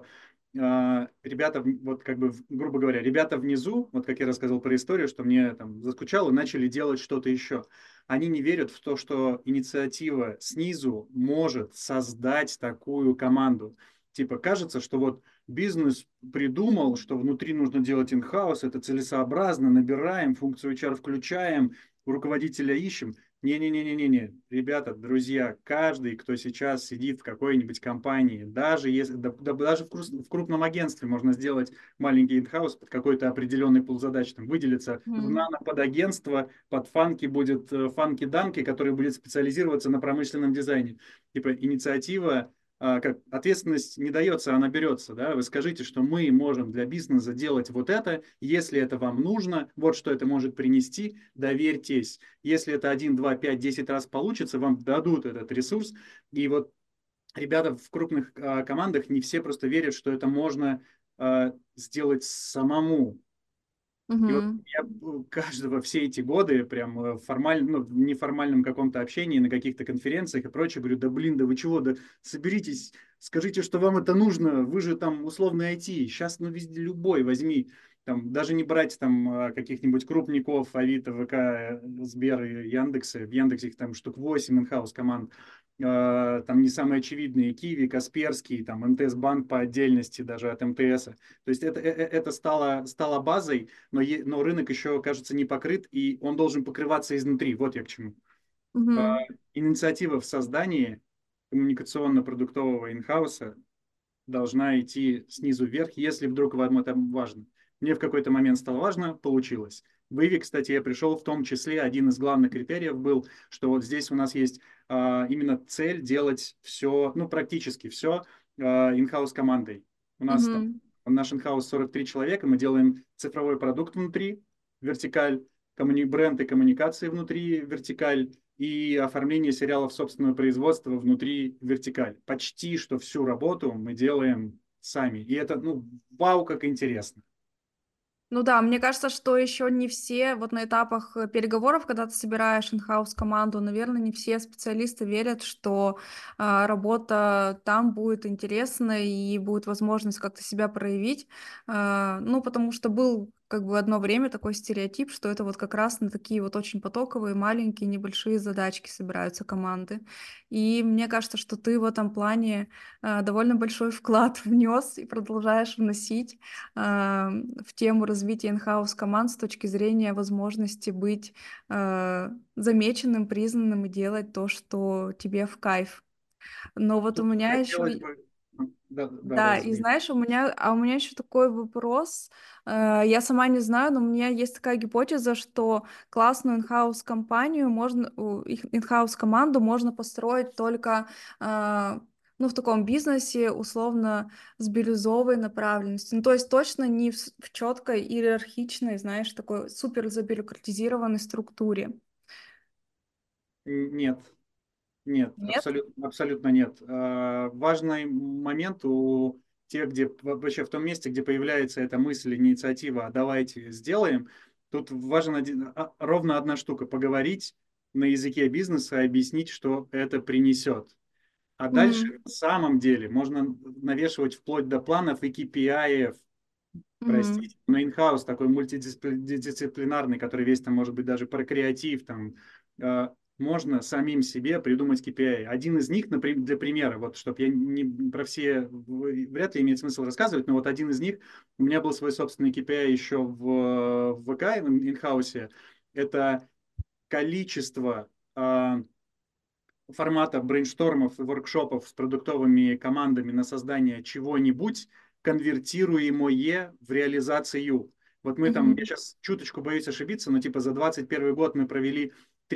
ребята, вот как бы, грубо говоря, ребята внизу, вот как я рассказал про историю, что мне там заскучало, начали делать что-то еще. Они не верят в то, что инициатива снизу может создать такую команду. Типа кажется, что вот бизнес придумал, что внутри нужно делать инхаус, это целесообразно, набираем, функцию HR включаем, руководителя ищем. Не-не-не-не-не, ребята, друзья, каждый, кто сейчас сидит в какой-нибудь компании, даже если, даже в крупном агентстве можно сделать маленький инхаус под какой-то определенный пул задач, там, выделиться в Мгм. нано подагентство, под фанки будет фанки-дамки, который будет специализироваться на промышленном дизайне. Типа инициатива, как ответственность не дается, она берется, да, вы скажите, что мы можем для бизнеса делать вот это, если это вам нужно, вот что это может принести, доверьтесь. Если это 1, 2, 5, 10 раз получится, вам дадут этот ресурс, и вот ребята в крупных командах не все просто верят, что это можно сделать самому. И вот Мгм. я каждого все эти годы прям формально, ну, в неформальном каком-то общении, на каких-то конференциях и прочее, говорю, да блин, да вы чего, да соберитесь, скажите, что вам это нужно, вы же там условный IT, сейчас ну везде любой возьми, там даже не брать там каких-нибудь крупников, Авито, ВК, Сбер и Яндексы, в Яндексе их там штук 8 инхаус команд, там не самые очевидные, Киви, Касперский, там МТС Банк по отдельности даже от МТС. То есть это стало базой, но рынок еще, кажется, не покрыт, и он должен покрываться изнутри. Вот я к чему. А, Мгм. Инициатива в создании коммуникационно-продуктового инхауса должна идти снизу вверх, если вдруг вам это важно. Мне в какой-то момент стало важно, получилось. В Иви, кстати, я пришел, в том числе один из главных критериев был, что вот здесь у нас есть именно цель делать все, ну, практически все инхаус командой. У нас там Мгм. наш инхаус 43 человека, мы делаем цифровой продукт внутри, вертикаль, бренд и коммуникации внутри, вертикаль, и оформление сериалов собственного производства внутри вертикаль. Почти что всю работу мы делаем сами. И это, ну, вау, как интересно. Ну да, мне кажется, что еще не все вот на этапах переговоров, когда ты собираешь инхаус команду, наверное, не все специалисты верят, что работа там будет интересной и будет возможность как-то себя проявить. Ну, потому что был как бы одно время такой стереотип, что это вот как раз на такие вот очень потоковые, маленькие, небольшие задачки собираются команды. И мне кажется, что ты в этом плане довольно большой вклад внес и продолжаешь вносить в тему развития инхаус команд с точки зрения возможности быть замеченным, признанным и делать то, что тебе в кайф. Но вот у Тут меня хотелось еще бы... Да, да, и извини. знаешь, у меня еще такой вопрос. Я сама не знаю, но у меня есть такая гипотеза, что классную инхаус компанию можно, инхаус команду можно построить только ну, в таком бизнесе, условно, с бирюзовой направленностью. Ну, то есть точно не в четкой иерархичной, знаешь, такой супер забюрократизированной структуре. Нет, нет, Нет? абсолютно нет. Важный момент у тех, где вообще в том месте, где появляется эта мысль, инициатива, «А давайте сделаем», тут важен ровно одна штука — поговорить на языке бизнеса, объяснить, что это принесет. А дальше Мгм. на самом деле можно навешивать вплоть до планов и KPI, Мгм. простите, но инхаус такой мультидисциплинарный, который весь там может быть даже про креатив, там можно самим себе придумать KPI. Один из них, например, для примера, вот, чтобы я не про все вряд ли имеет смысл рассказывать, но вот один из них, у меня был свой собственный KPI еще в ВК, в инхаусе, это количество формата брейнштормов и воркшопов с продуктовыми командами на создание чего-нибудь, конвертируемое в реализацию. Вот мы там, я Мгм. сейчас чуточку боюсь ошибиться, но типа за 21 год мы провели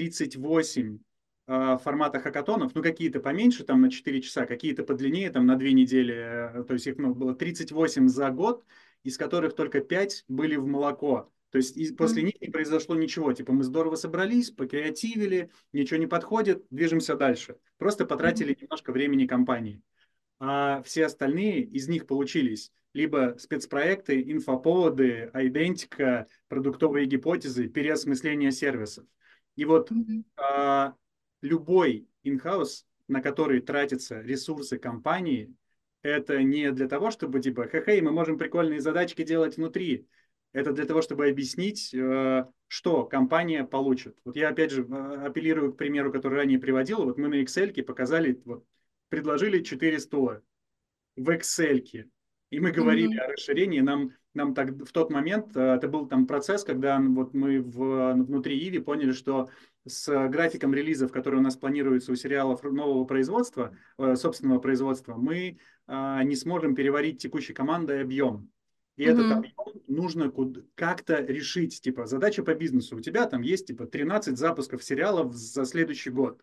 38 формата хакатонов, ну какие-то поменьше, там на 4 часа, какие-то подлиннее, там на 2 недели, то есть их было 38 за год, из которых только 5 были в молоко. То есть после Мгм. них не произошло ничего. Типа мы здорово собрались, покреативили, ничего не подходит, движемся дальше. Просто потратили немножко времени компании. А все остальные из них получились либо спецпроекты, инфоповоды, айдентика, продуктовые гипотезы, переосмысление сервисов. И вот Мгм. а, любой инхаус, на который тратятся ресурсы компании, это не для того, чтобы типа, хе-хей, мы можем прикольные задачки делать внутри. Это для того, чтобы объяснить, что компания получит. Вот я опять же апеллирую к примеру, который ранее приводил. Вот мы на Excel показали, вот, предложили 4 стула в Excel. И мы говорили Мгм. о расширении. Нам так в тот момент, это был там процесс, когда вот мы внутри Иви поняли, что с графиком релизов, который у нас планируется у сериалов нового производства, собственного производства, мы не сможем переварить текущей командой объем. И этот Мгм. объем нужно как-то решить. Типа, задача по бизнесу. У тебя там есть типа 13 запусков сериалов за следующий год.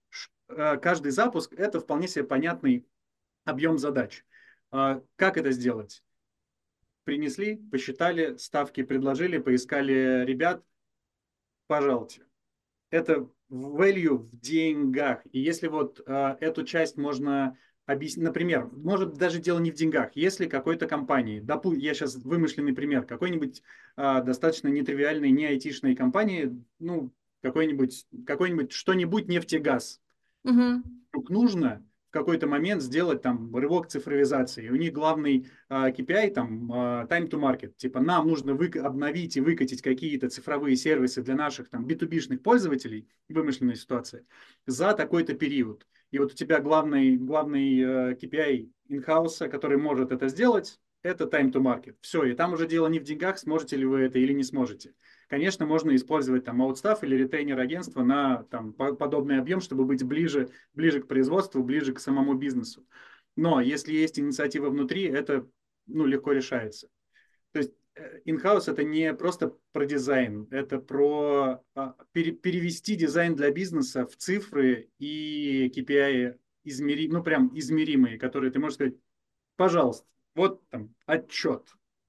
Каждый запуск — это вполне себе понятный объем задач. Как это сделать? Принесли, посчитали, ставки предложили, поискали ребят, пожалуйте. Это value в деньгах. И если вот эту часть можно объяснить, например, может даже дело не в деньгах, если какой-то компании, я сейчас вымышленный пример, какой-нибудь достаточно нетривиальной, не айтишной компании, ну, какой-нибудь что-нибудь нефтегаз, Мгм. вдруг нужно в какой-то момент сделать там рывок цифровизации. У них главный KPI там time to market. Типа нам нужно обновить и выкатить какие-то цифровые сервисы для наших там B2B-шных пользователей, вымышленная ситуация, за такой-то период. И вот у тебя главный KPI in-house, который может это сделать, это time to market. Все, и там уже дело не в деньгах, сможете ли вы это или не сможете. Конечно, можно использовать там аутстаф или ретейнер агентства на там, подобный объем, чтобы быть ближе к производству, ближе к самому бизнесу. Но если есть инициатива внутри, это ну, легко решается. То есть in-house это не просто про дизайн, это про перевести дизайн для бизнеса в цифры и KPI ну прям измеримые, которые ты можешь сказать, пожалуйста, вот там отчет.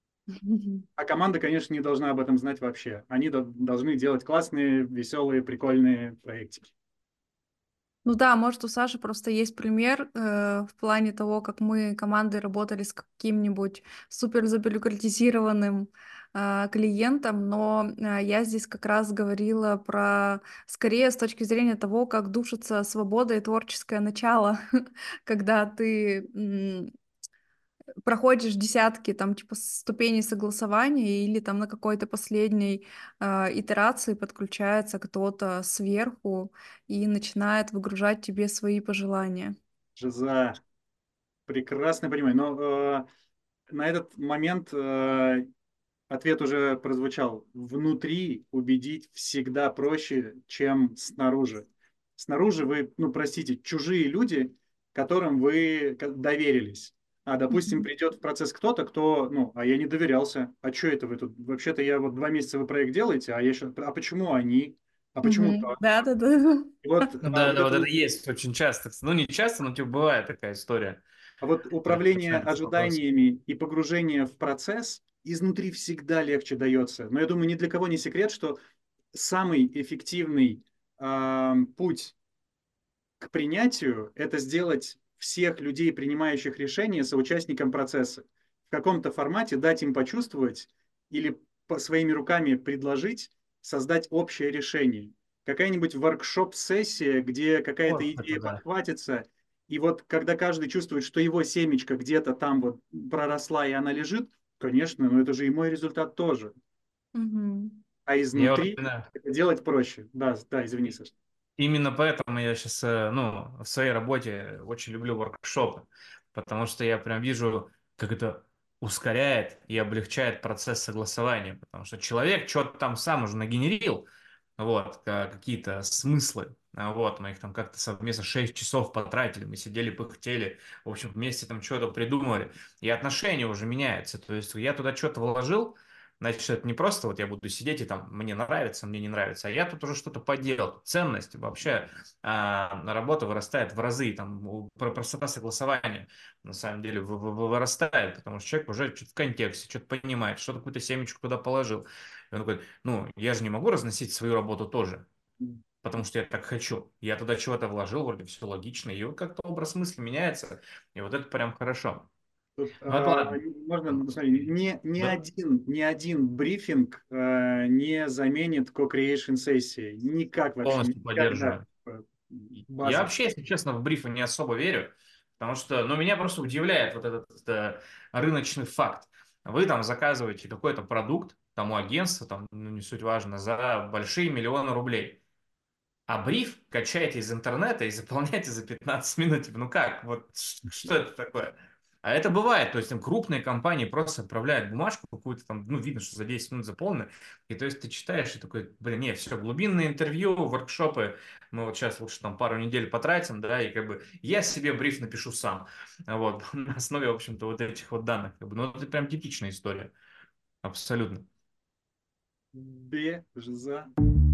А команда, конечно, не должна об этом знать вообще. Они должны делать классные, веселые, прикольные проектики. Ну да, может, у Саши просто есть пример в плане того, как мы командой работали с каким-нибудь супер забюрократизированным клиентом, но я здесь как раз говорила про скорее с точки зрения того, как душится свобода и творческое начало, когда ты проходишь десятки там типа ступеней согласования или там на какой-то последней итерации подключается кто-то сверху и начинает выгружать тебе свои пожелания. Жиза, прекрасно понимаю. Но на этот момент ответ уже прозвучал. Внутри убедить всегда проще, чем снаружи. Снаружи вы, ну, простите, чужие люди, которым вы доверились. А, допустим, Мгм. придет в процесс кто-то, кто, ну, а я не доверялся. А что это вы тут? Вообще-то я вот 2 месяца вы проект делаете, а я сейчас, а почему они? А почему Мгм. так? Да-да-да. И вот, Ну вот да, это вот это вот есть очень часто. Ну, не часто, но типа бывает такая история. А вот Когда управление начинают вопрос. ожиданиями и погружение в процесс изнутри всегда легче дается. Но я думаю, ни для кого не секрет, что самый эффективный путь к принятию – это сделать всех людей, принимающих решения, соучастником процесса. В каком-то формате дать им почувствовать или своими руками предложить создать общее решение. Какая-нибудь воркшоп-сессия, где какая-то Вот это идея да. подхватится, и вот когда каждый чувствует, что его семечко где-то там вот проросла и она лежит, конечно, но это же и мой результат тоже. Мгм. А Я вот изнутри именно, это делать проще. Да, да, извини, Саша. именно поэтому я сейчас, ну, в своей работе очень люблю воркшопы, потому что я прям вижу, как это ускоряет и облегчает процесс согласования, потому что человек что-то там сам уже нагенерил, вот, какие-то смыслы, вот, мы их там как-то совместно 6 часов потратили, мы сидели, пыхтели, в общем, вместе там что-то придумывали, и отношения уже меняются, то есть я туда что-то вложил, значит, это не просто вот я буду сидеть и там мне нравится, мне не нравится, а я тут уже что-то поделал, ценность вообще, работа вырастает в разы, там, простота согласования на самом деле вырастает, потому что человек уже что-то в контексте, что-то понимает, что-то какую-то семечку туда положил, и он такой, ну, я же не могу разносить свою работу тоже, потому что я так хочу. Я туда чего-то вложил, вроде все логично, и вот как-то образ мысли меняется, и вот это прям хорошо. Тут Ну, это ладно. можно, Там, ну, смотри, да, ни один брифинг не заменит co-creation сессии. Никак вообще, полностью никогда. поддерживаю. Я База. вообще, если честно, в брифы не особо верю, потому что, ну, меня просто удивляет вот этот рыночный факт. Вы там заказываете какой-то продукт, там у агентства, там, ну, не суть важно, за большие миллионы рублей. А бриф качаете из интернета и заполняете за 15 минут. Типа, ну как? Вот что это такое? А это бывает. То есть там крупные компании просто отправляют бумажку какую-то там, ну, видно, что за 10 минут заполнено. И то есть ты читаешь и такой, блин, не, все, глубинные интервью, воркшопы, мы вот сейчас лучше там пару недель потратим, да, и как бы я себе бриф напишу сам. Вот, на основе, в общем-то, вот этих вот данных. Как бы. Ну, это прям типичная история. Абсолютно. Беза.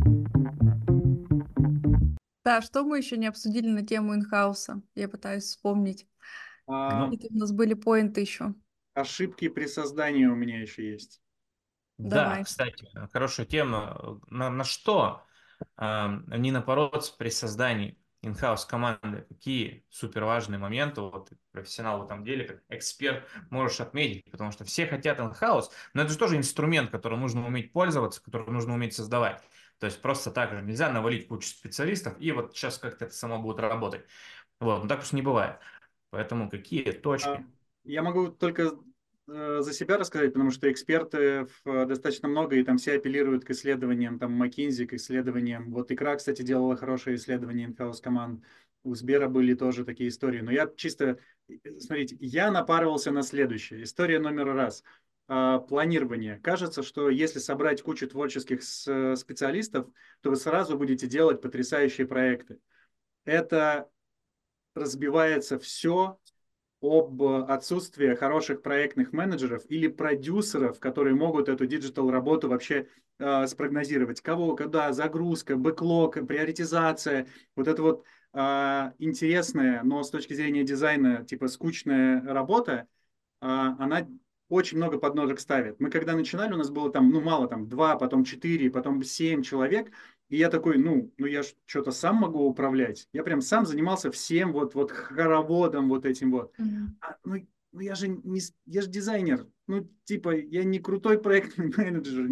Да, что мы еще не обсудили на тему инхауса? Я пытаюсь вспомнить. А, Ну, Какие-то у нас были поинты еще. ошибки при создании у меня еще есть. да, Давай. кстати, хорошая тема. На что не напороться при создании in-house команды? Какие супер важные моменты, вот ты профессионал в этом деле, как эксперт, можешь отметить, потому что все хотят in-house, но это же тоже инструмент, которым нужно уметь пользоваться, который нужно уметь создавать. То есть просто так же нельзя навалить кучу специалистов, и вот сейчас как-то это само будет работать. Вот, но так уж не бывает. Поэтому какие А, точки? Я могу только за себя рассказать, потому что эксперты достаточно много, и там все апеллируют к исследованиям, там McKinsey, к исследованиям. Вот Икра, кстати, делала хорошее исследование in-house команд. У Сбера были тоже такие истории. Но я чисто, смотрите, я напарывался на следующее. История номер раз. Планирование. Кажется, что если собрать кучу творческих специалистов, то вы сразу будете делать потрясающие проекты. Это разбивается все об отсутствии хороших проектных менеджеров или продюсеров, которые могут эту диджитал работу вообще спрогнозировать. Кого, когда загрузка, бэклог, приоритизация, вот это вот интересная, но с точки зрения дизайна, типа скучная работа, она очень много подножек ставит. Мы когда начинали, у нас было там, ну, мало, там, 2, потом 4, потом 7 человек, и я такой, ну я ж что-то сам могу управлять. Я прям сам занимался всем вот хороводом вот этим вот. Мгм. Ну я же не, я же дизайнер. Ну, типа, я не крутой проектный менеджер,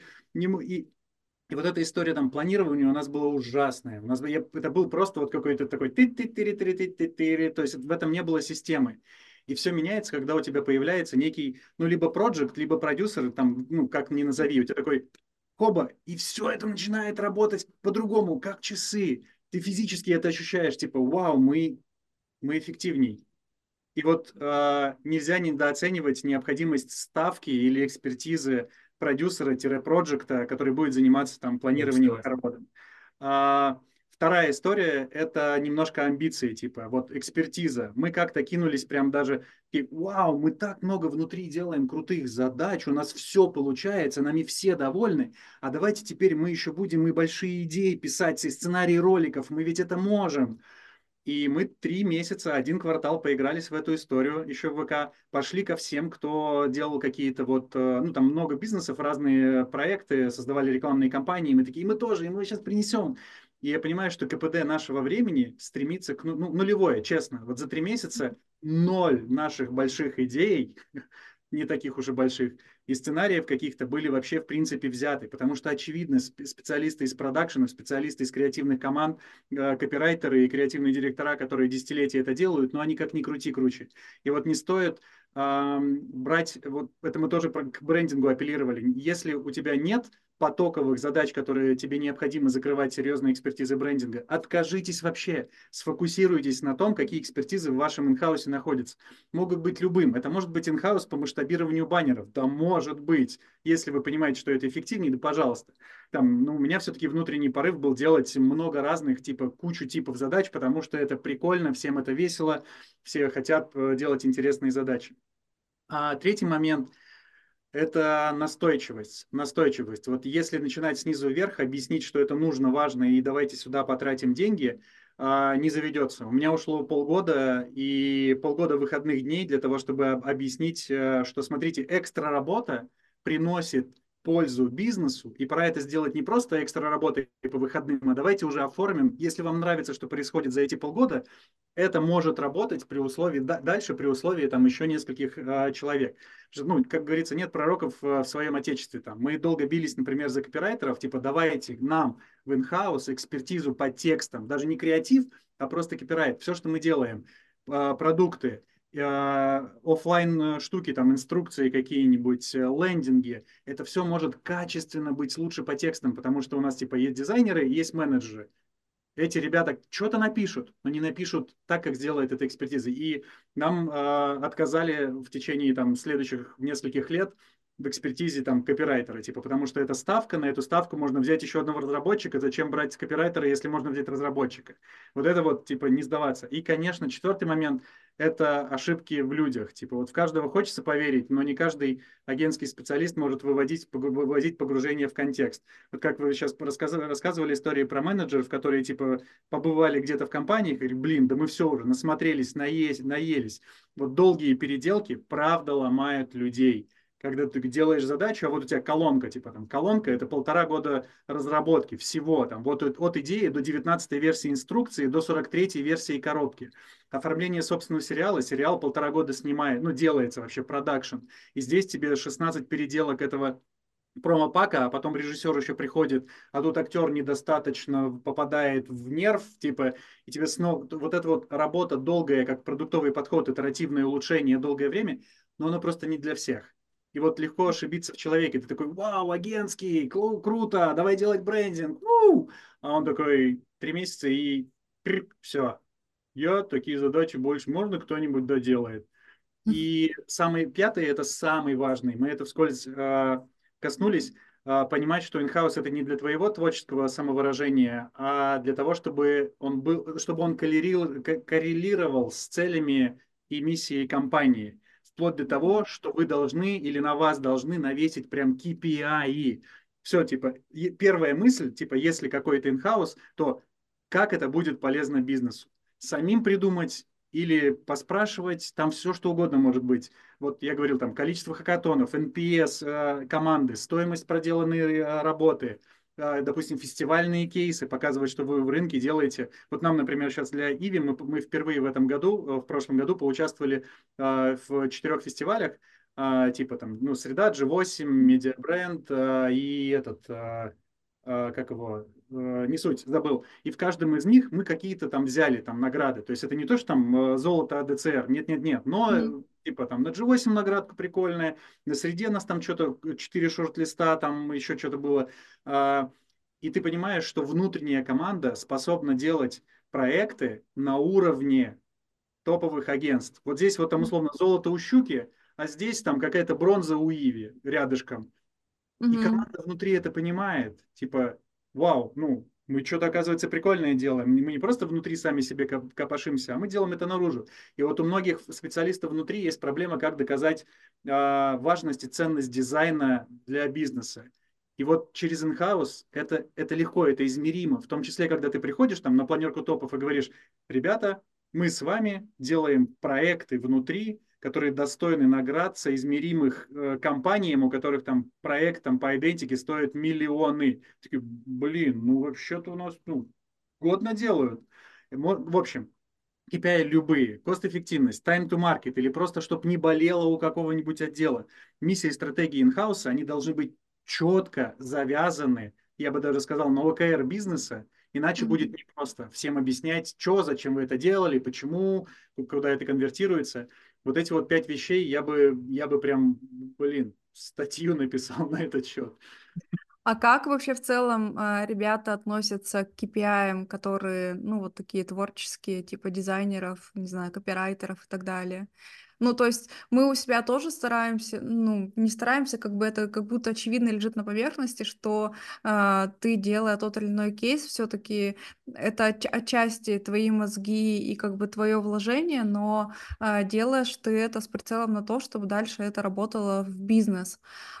и вот эта история там планирования у нас была ужасная. У нас это был просто вот какой-то такой ты, то есть в этом не было системы. И все меняется, когда у тебя появляется некий, ну, либо проект, либо продюсер, там, ну, как ни назови, у тебя такой хоба, и все это начинает работать по-другому, как часы. Ты физически это ощущаешь, типа, вау, мы эффективней. И вот нельзя недооценивать необходимость ставки или экспертизы продюсера-проекта, который будет заниматься там Я планированием согласен. работы. А, Вторая история – это немножко амбиции, типа вот экспертиза. Мы как-то кинулись прям даже, такие, вау, мы так много внутри делаем крутых задач, у нас все получается, нами все довольны, а давайте теперь мы еще будем и большие идеи писать, и сценарии роликов, мы ведь это можем. И мы 3 месяца, 1 квартал поигрались в эту историю еще в ВК, пошли ко всем, кто делал какие-то вот, ну там много бизнесов, разные проекты, создавали рекламные кампании, и мы такие, мы тоже, и мы сейчас принесем. И я понимаю, что КПД нашего времени стремится к нулевое, честно. Вот за 3 месяца 0 наших больших идей, не таких уж и больших, и сценариев каких-то были вообще в принципе взяты, потому что очевидно специалисты из продакшенов, специалисты из креативных команд, копирайтеры и креативные директора, которые десятилетия это делают, но они как ни крути круче. И вот не стоит брать, вот это мы тоже к брендингу апеллировали, если у тебя нет потоковых задач, которые тебе необходимо закрывать серьезной экспертизы брендинга, откажитесь вообще, сфокусируйтесь на том, какие экспертизы в вашем инхаусе находятся. Могут быть любым. Это может быть инхаус по масштабированию баннеров. Да, может быть. Если вы понимаете, что это эффективнее, да пожалуйста. Там, ну, у меня все-таки внутренний порыв был делать много разных, типа, кучу типов задач, потому что это прикольно, всем это весело, все хотят делать интересные задачи. А третий момент – это настойчивость. Настойчивость. Вот если начинать снизу вверх, объяснить, что это нужно, важно, и давайте сюда потратим деньги, не заведется. У меня ушло полгода и полгода выходных дней для того, чтобы объяснить, что, смотрите, экстра работа приносит пользу бизнесу, и пора это сделать не просто экстра работой по выходным, а давайте уже оформим. Если вам нравится, что происходит за эти полгода, это может работать при условии, дальше при условии там еще нескольких человек. Ну, как говорится, нет пророков в своем отечестве. Там. Мы долго бились, например, за копирайтеров, типа давайте нам в инхаус экспертизу по текстам, даже не креатив, а просто копирайт. Все, что мы делаем, продукты, офлайн штуки, там инструкции какие-нибудь, лендинги, это все может качественно быть лучше по текстам, потому что у нас типа есть дизайнеры, есть менеджеры. Эти ребята что-то напишут, но не напишут так, как сделает эта экспертиза. И нам отказали в течение там, следующих нескольких лет в экспертизе там, копирайтера, типа, потому что это ставка, на эту ставку можно взять еще одного разработчика, зачем брать копирайтера, если можно взять разработчика. Вот это вот, типа, не сдаваться. И, конечно, четвертый момент – это ошибки в людях. Типа, вот в каждого хочется поверить, но не каждый агентский специалист может выводить погружение в контекст. Вот как вы сейчас рассказывали истории про менеджеров, которые типа побывали где-то в компании, и говорят, блин, да мы все уже насмотрелись, наелись. Вот долгие переделки правда ломают людей. Когда ты делаешь задачу, а вот у тебя колонка, типа там колонка, это 1,5 года разработки всего, там вот от идеи до 19 версии инструкции, до 43 версии коробки. Оформление собственного сериала, сериал 1,5 года снимает, ну делается вообще продакшн. И здесь тебе 16 переделок этого промо-пака, а потом режиссер еще приходит, а тут актер недостаточно попадает в нерв, типа, и тебе снова вот эта вот работа долгая, как продуктовый подход, итеративное улучшение долгое время, но оно просто не для всех. И вот легко ошибиться в человеке. Ты такой, вау, агентский, круто, давай делать брендинг. А он такой 3 месяца и все. Я такие задачи больше можно кто-нибудь доделает. И самый пятый, это самый важный. Мы это вскользь коснулись. Понимать, что инхаус это не для твоего творческого самовыражения, а для того, чтобы он был, чтобы он коррелировал с целями и миссией компании. Вплоть до того, что вы должны или на вас должны навесить прям KPI. Все, типа, первая мысль, типа, если какой-то инхаус, то как это будет полезно бизнесу? Самим придумать или поспрашивать, там все что угодно может быть. Вот я говорил, там количество хакатонов, NPS команды, стоимость проделанной работы, допустим, фестивальные кейсы, показывать, что вы в рынке делаете. Вот нам, например, сейчас для Иви мы впервые в этом году, в прошлом году поучаствовали в 4 фестивалях, типа там, ну, Среда, G8, Медиабренд и этот как его, не суть, забыл. И в каждом из них мы какие-то там взяли там награды. То есть это не то, что там золото АДЦР, нет-нет-нет, но типа там на G8 наградка прикольная, на среде нас там что-то 4 шорт-листа, там еще что-то было. И ты понимаешь, что внутренняя команда способна делать проекты на уровне топовых агентств. Вот здесь вот там условно золото у Щуки, а здесь там какая-то бронза у Иви рядышком. И Мгм. команда внутри это понимает. Типа, вау, ну, мы что-то, оказывается, прикольное делаем. Мы не просто внутри сами себе копошимся, а мы делаем это наружу. И вот у многих специалистов внутри есть проблема, как доказать важность и ценность дизайна для бизнеса. И вот через инхаус это легко, это измеримо. В том числе, когда ты приходишь там на планерку топов и говоришь, ребята, мы с вами делаем проекты внутри, которые достойны наград соизмеримых компаниям, у которых там проект там, по идентике стоит миллионы. Такие, блин, ну вообще-то у нас ну, годно делают. В общем, KPI любые, кост-эффективность, time to market или просто, чтобы не болело у какого-нибудь отдела. Миссия и стратегии инхауса, они должны быть четко завязаны, я бы даже сказал, на ОКР бизнеса, иначе будет Мгм. непросто всем объяснять, что, зачем вы это делали, почему, куда это конвертируется. Вот эти вот 5 вещей я бы прям, блин, статью написал на этот счет. А как вообще в целом ребята относятся к KPI, которые, ну, вот такие творческие, типа дизайнеров, не знаю, копирайтеров и так далее? Ну, то есть мы у себя тоже стараемся, ну, не стараемся, как бы это как будто очевидно лежит на поверхности, что ты, делая тот или иной кейс, все-таки это отчасти твои мозги и как бы твое вложение, но делаешь ты это с прицелом на то, чтобы дальше это работало в бизнес.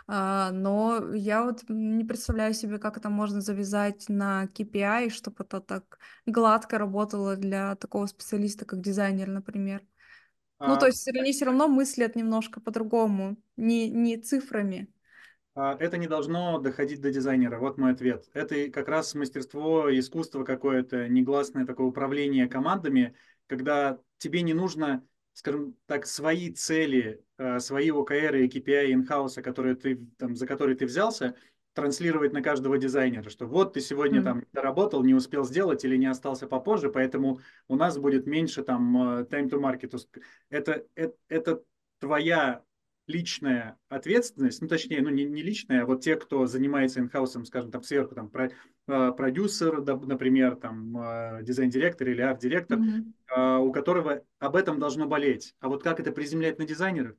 Но я вот не представляю себе, как это можно завязать на KPI, чтобы это так гладко работало для такого специалиста, как дизайнер, например. Ну, то есть они все равно мыслят немножко по-другому, не цифрами. Это не должно доходить до дизайнера. Вот мой ответ. Это и как раз мастерство, искусство какое-то, негласное такое управление командами, когда тебе не нужно, скажем так, свои цели, свои ОКР и KPI инхауса, которые ты, там, за которые ты взялся, транслировать на каждого дизайнера, что вот ты сегодня там не доработал, не успел сделать или не остался попозже, поэтому у нас будет меньше там time to market. То есть это твоя личная ответственность, ну точнее, ну не личная, а вот те, кто занимается инхаусом, скажем, там сверху, там продюсер, например, там дизайн-директор или арт-директор, Мгм. у которого об этом должно болеть. А вот как это приземлять на дизайнеров?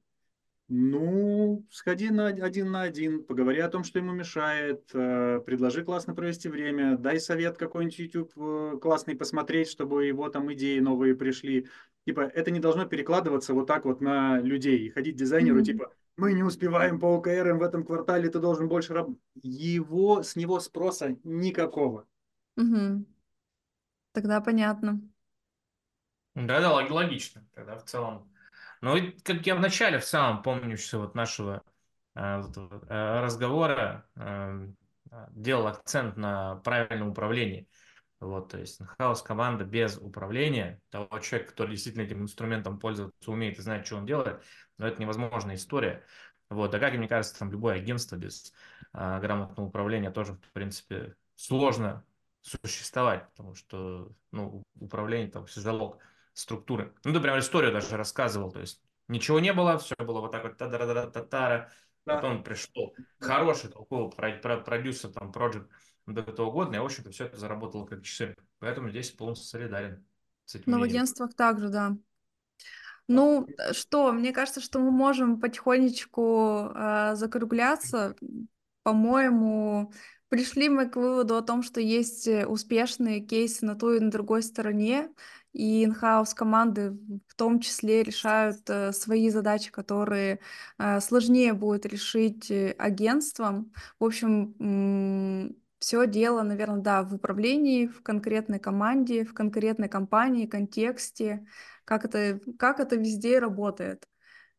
Ну, сходи на один, поговори о том, что ему мешает, предложи классно провести время, дай совет какой-нибудь YouTube классный посмотреть, чтобы его там идеи новые пришли. Типа, это не должно перекладываться вот так вот на людей и ходить дизайнеру, Мгм. типа, мы не успеваем по ОКРам в этом квартале, ты должен больше работать. С него спроса никакого. Мгм. Тогда понятно. Да-да, логично тогда в целом. Ну, и как я вначале в самом помню, что вот нашего разговора делал акцент на правильном управлении. Вот, то есть хаос команда без управления, того человека, который действительно этим инструментом пользоваться умеет и знает, что он делает, но это невозможная история. Вот, а как и мне кажется, там любое агентство без грамотного управления тоже, в принципе, сложно существовать, потому что, ну, управление там все залог структуры. Ну, ты прям историю даже рассказывал, то есть ничего не было, все было вот так вот та-да-да-да-та-тара, Да, потом пришел да. хороший толковый продюсер, там, проект до этого года, и, в общем-то, все это заработало как часы. Поэтому здесь полностью солидарен с этим Но в мнением. агентствах также, да. А, Ну, что, мне кажется, что мы можем потихонечку закругляться. По-моему, пришли мы к выводу о том, что есть успешные кейсы на той и на другой стороне, и инхаус команды в том числе решают свои задачи, которые сложнее будет решить агентством. В общем, все дело, наверное, да, в управлении, в конкретной команде, в конкретной компании, контексте. Как это везде работает?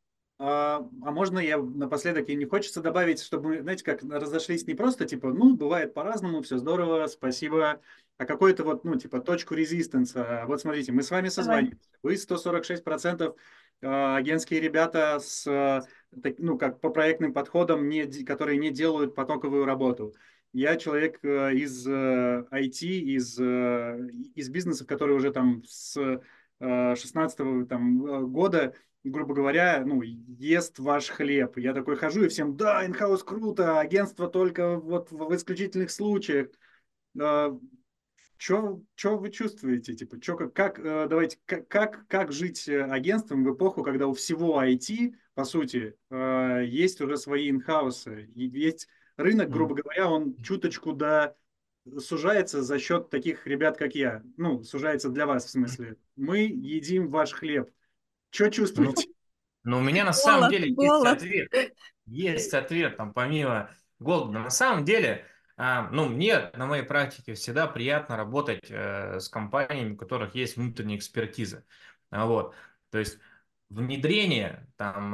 а можно я напоследок, и не хочется добавить, чтобы мы, знаете, как разошлись не просто, типа, ну, бывает по-разному, все здорово, спасибо, а какой-то вот, ну, типа, точку резистенса. Вот смотрите, мы с вами Давай. созваниваемся, вы 146% агентские ребята с, ну, как по проектным подходам, которые не делают потоковую работу. Я человек из IT, из бизнесов, который уже там с 16 там, года, грубо говоря, ну, ест ваш хлеб. Я такой хожу и всем, да, инхаус круто, агентство только вот в исключительных случаях. Что вы чувствуете? Типа, давайте, как жить агентством в эпоху, когда у всего IT, по сути, есть уже свои инхаусы? И есть рынок, грубо говоря, он чуточку сужается за счет таких ребят, как я. Ну, сужается для вас, в смысле. Мы едим ваш хлеб. Что Ну, чувствуете? но у меня на самом Голод, деле есть голод. ответ. Есть ответ, там, помимо голода. На самом деле, ну, мне на моей практике всегда приятно работать с компаниями, у которых есть внутренняя экспертиза. Вот. То есть внедрение, там,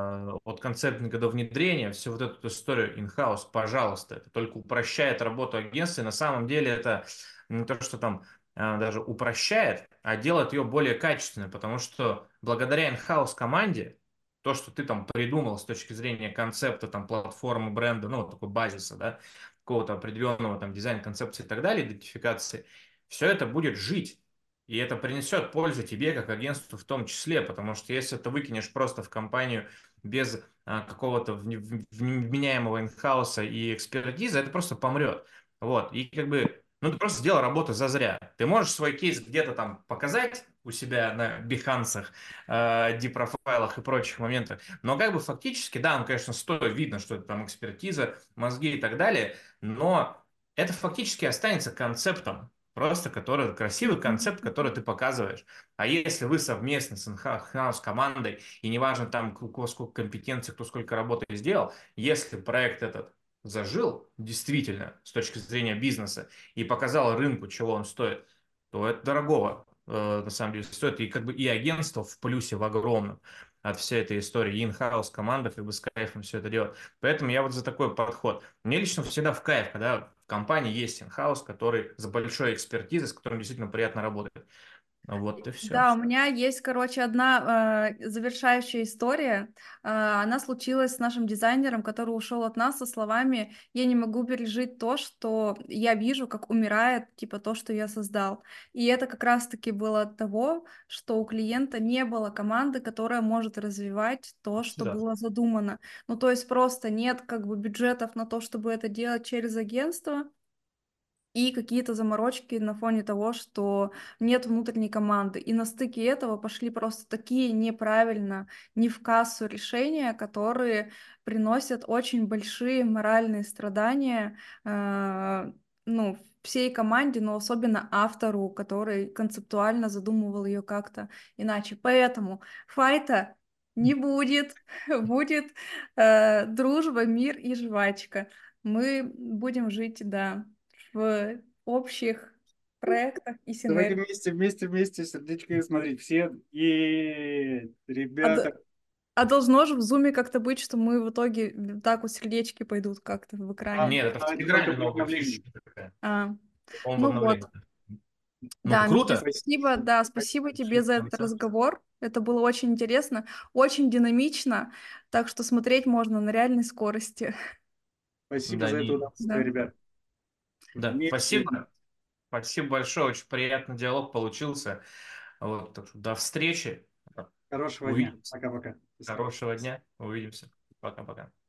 от концептника до внедрения, всю вот эту историю in-house, пожалуйста, это только упрощает работу агентства. И на самом деле это не то, что там даже упрощает, а делает ее более качественной, потому что благодаря in-house команде то, что ты там придумал с точки зрения концепта, там, платформы, бренда, ну, вот такой базиса, да, какого-то определенного там дизайн-концепции и так далее, идентификации, все это будет жить. И это принесет пользу тебе, как агентству в том числе, потому что если ты выкинешь просто в компанию без какого-то вменяемого инхауса и экспертизы, это просто помрет. Вот. И как бы, ну, ты просто сделал работу зазря. Ты можешь свой кейс где-то там показать у себя на бихансах, депрофайлах и прочих моментах. Но как бы фактически, да, он, конечно, стоит, видно, что это там экспертиза, мозги и так далее, но это фактически останется концептом, просто который, красивый концепт, который ты показываешь. А если вы совместно с in-house командой, и неважно там, у кого сколько компетенций, кто сколько работы сделал, если проект этот зажил действительно с точки зрения бизнеса и показал рынку, чего он стоит, то это дорогого на самом деле стоит. И как бы и агентство в плюсе в огромном от всей этой истории. И in-house команда как бы с кайфом все это делает. Поэтому я вот за такой подход. Мне лично всегда в кайф, когда в компании есть in-house, который с большой экспертизой, с которым действительно приятно работать. Вот и все. Да, у меня есть, короче, одна завершающая история. Она случилась с нашим дизайнером, который ушел от нас со словами: «Я не могу пережить то, что я вижу, как умирает, типа, то, что я создал». И это как раз-таки было от того, что у клиента не было команды, которая может развивать то, что Да. было задумано. Ну, то есть просто нет как бы бюджетов на то, чтобы это делать через агентство, и какие-то заморочки на фоне того, что нет внутренней команды. И на стыке этого пошли просто такие неправильно, не в кассу решения, которые приносят очень большие моральные страдания, ну, всей команде, но особенно автору, который концептуально задумывал ее как-то иначе. Поэтому файта не будет, будет дружба, мир и жвачка. Мы будем жить, да, в общих проектах и Давайте синергии. вместе, сердечко и смотреть. Все и А, д- ребята. а должно же в зуме как-то быть, что мы в итоге так вот сердечки пойдут как-то в экране. Нет, это в Это только Телеграме при новая обновлении. фишечка такая. А, По-моему, в ну вот. обновлении. Ну, Да, Митя, круто. спасибо, да, спасибо тебе за этот разговор. Это было очень интересно, очень динамично, так что смотреть можно на реальной скорости. Спасибо Да, за это не... удовольствие, Да. ребят. да, Вместе. спасибо. Спасибо большое, очень приятный диалог получился. Вот, так что до встречи. Хорошего дня. Увидимся. Пока-пока. До свидания. Хорошего дня. Увидимся. Пока-пока.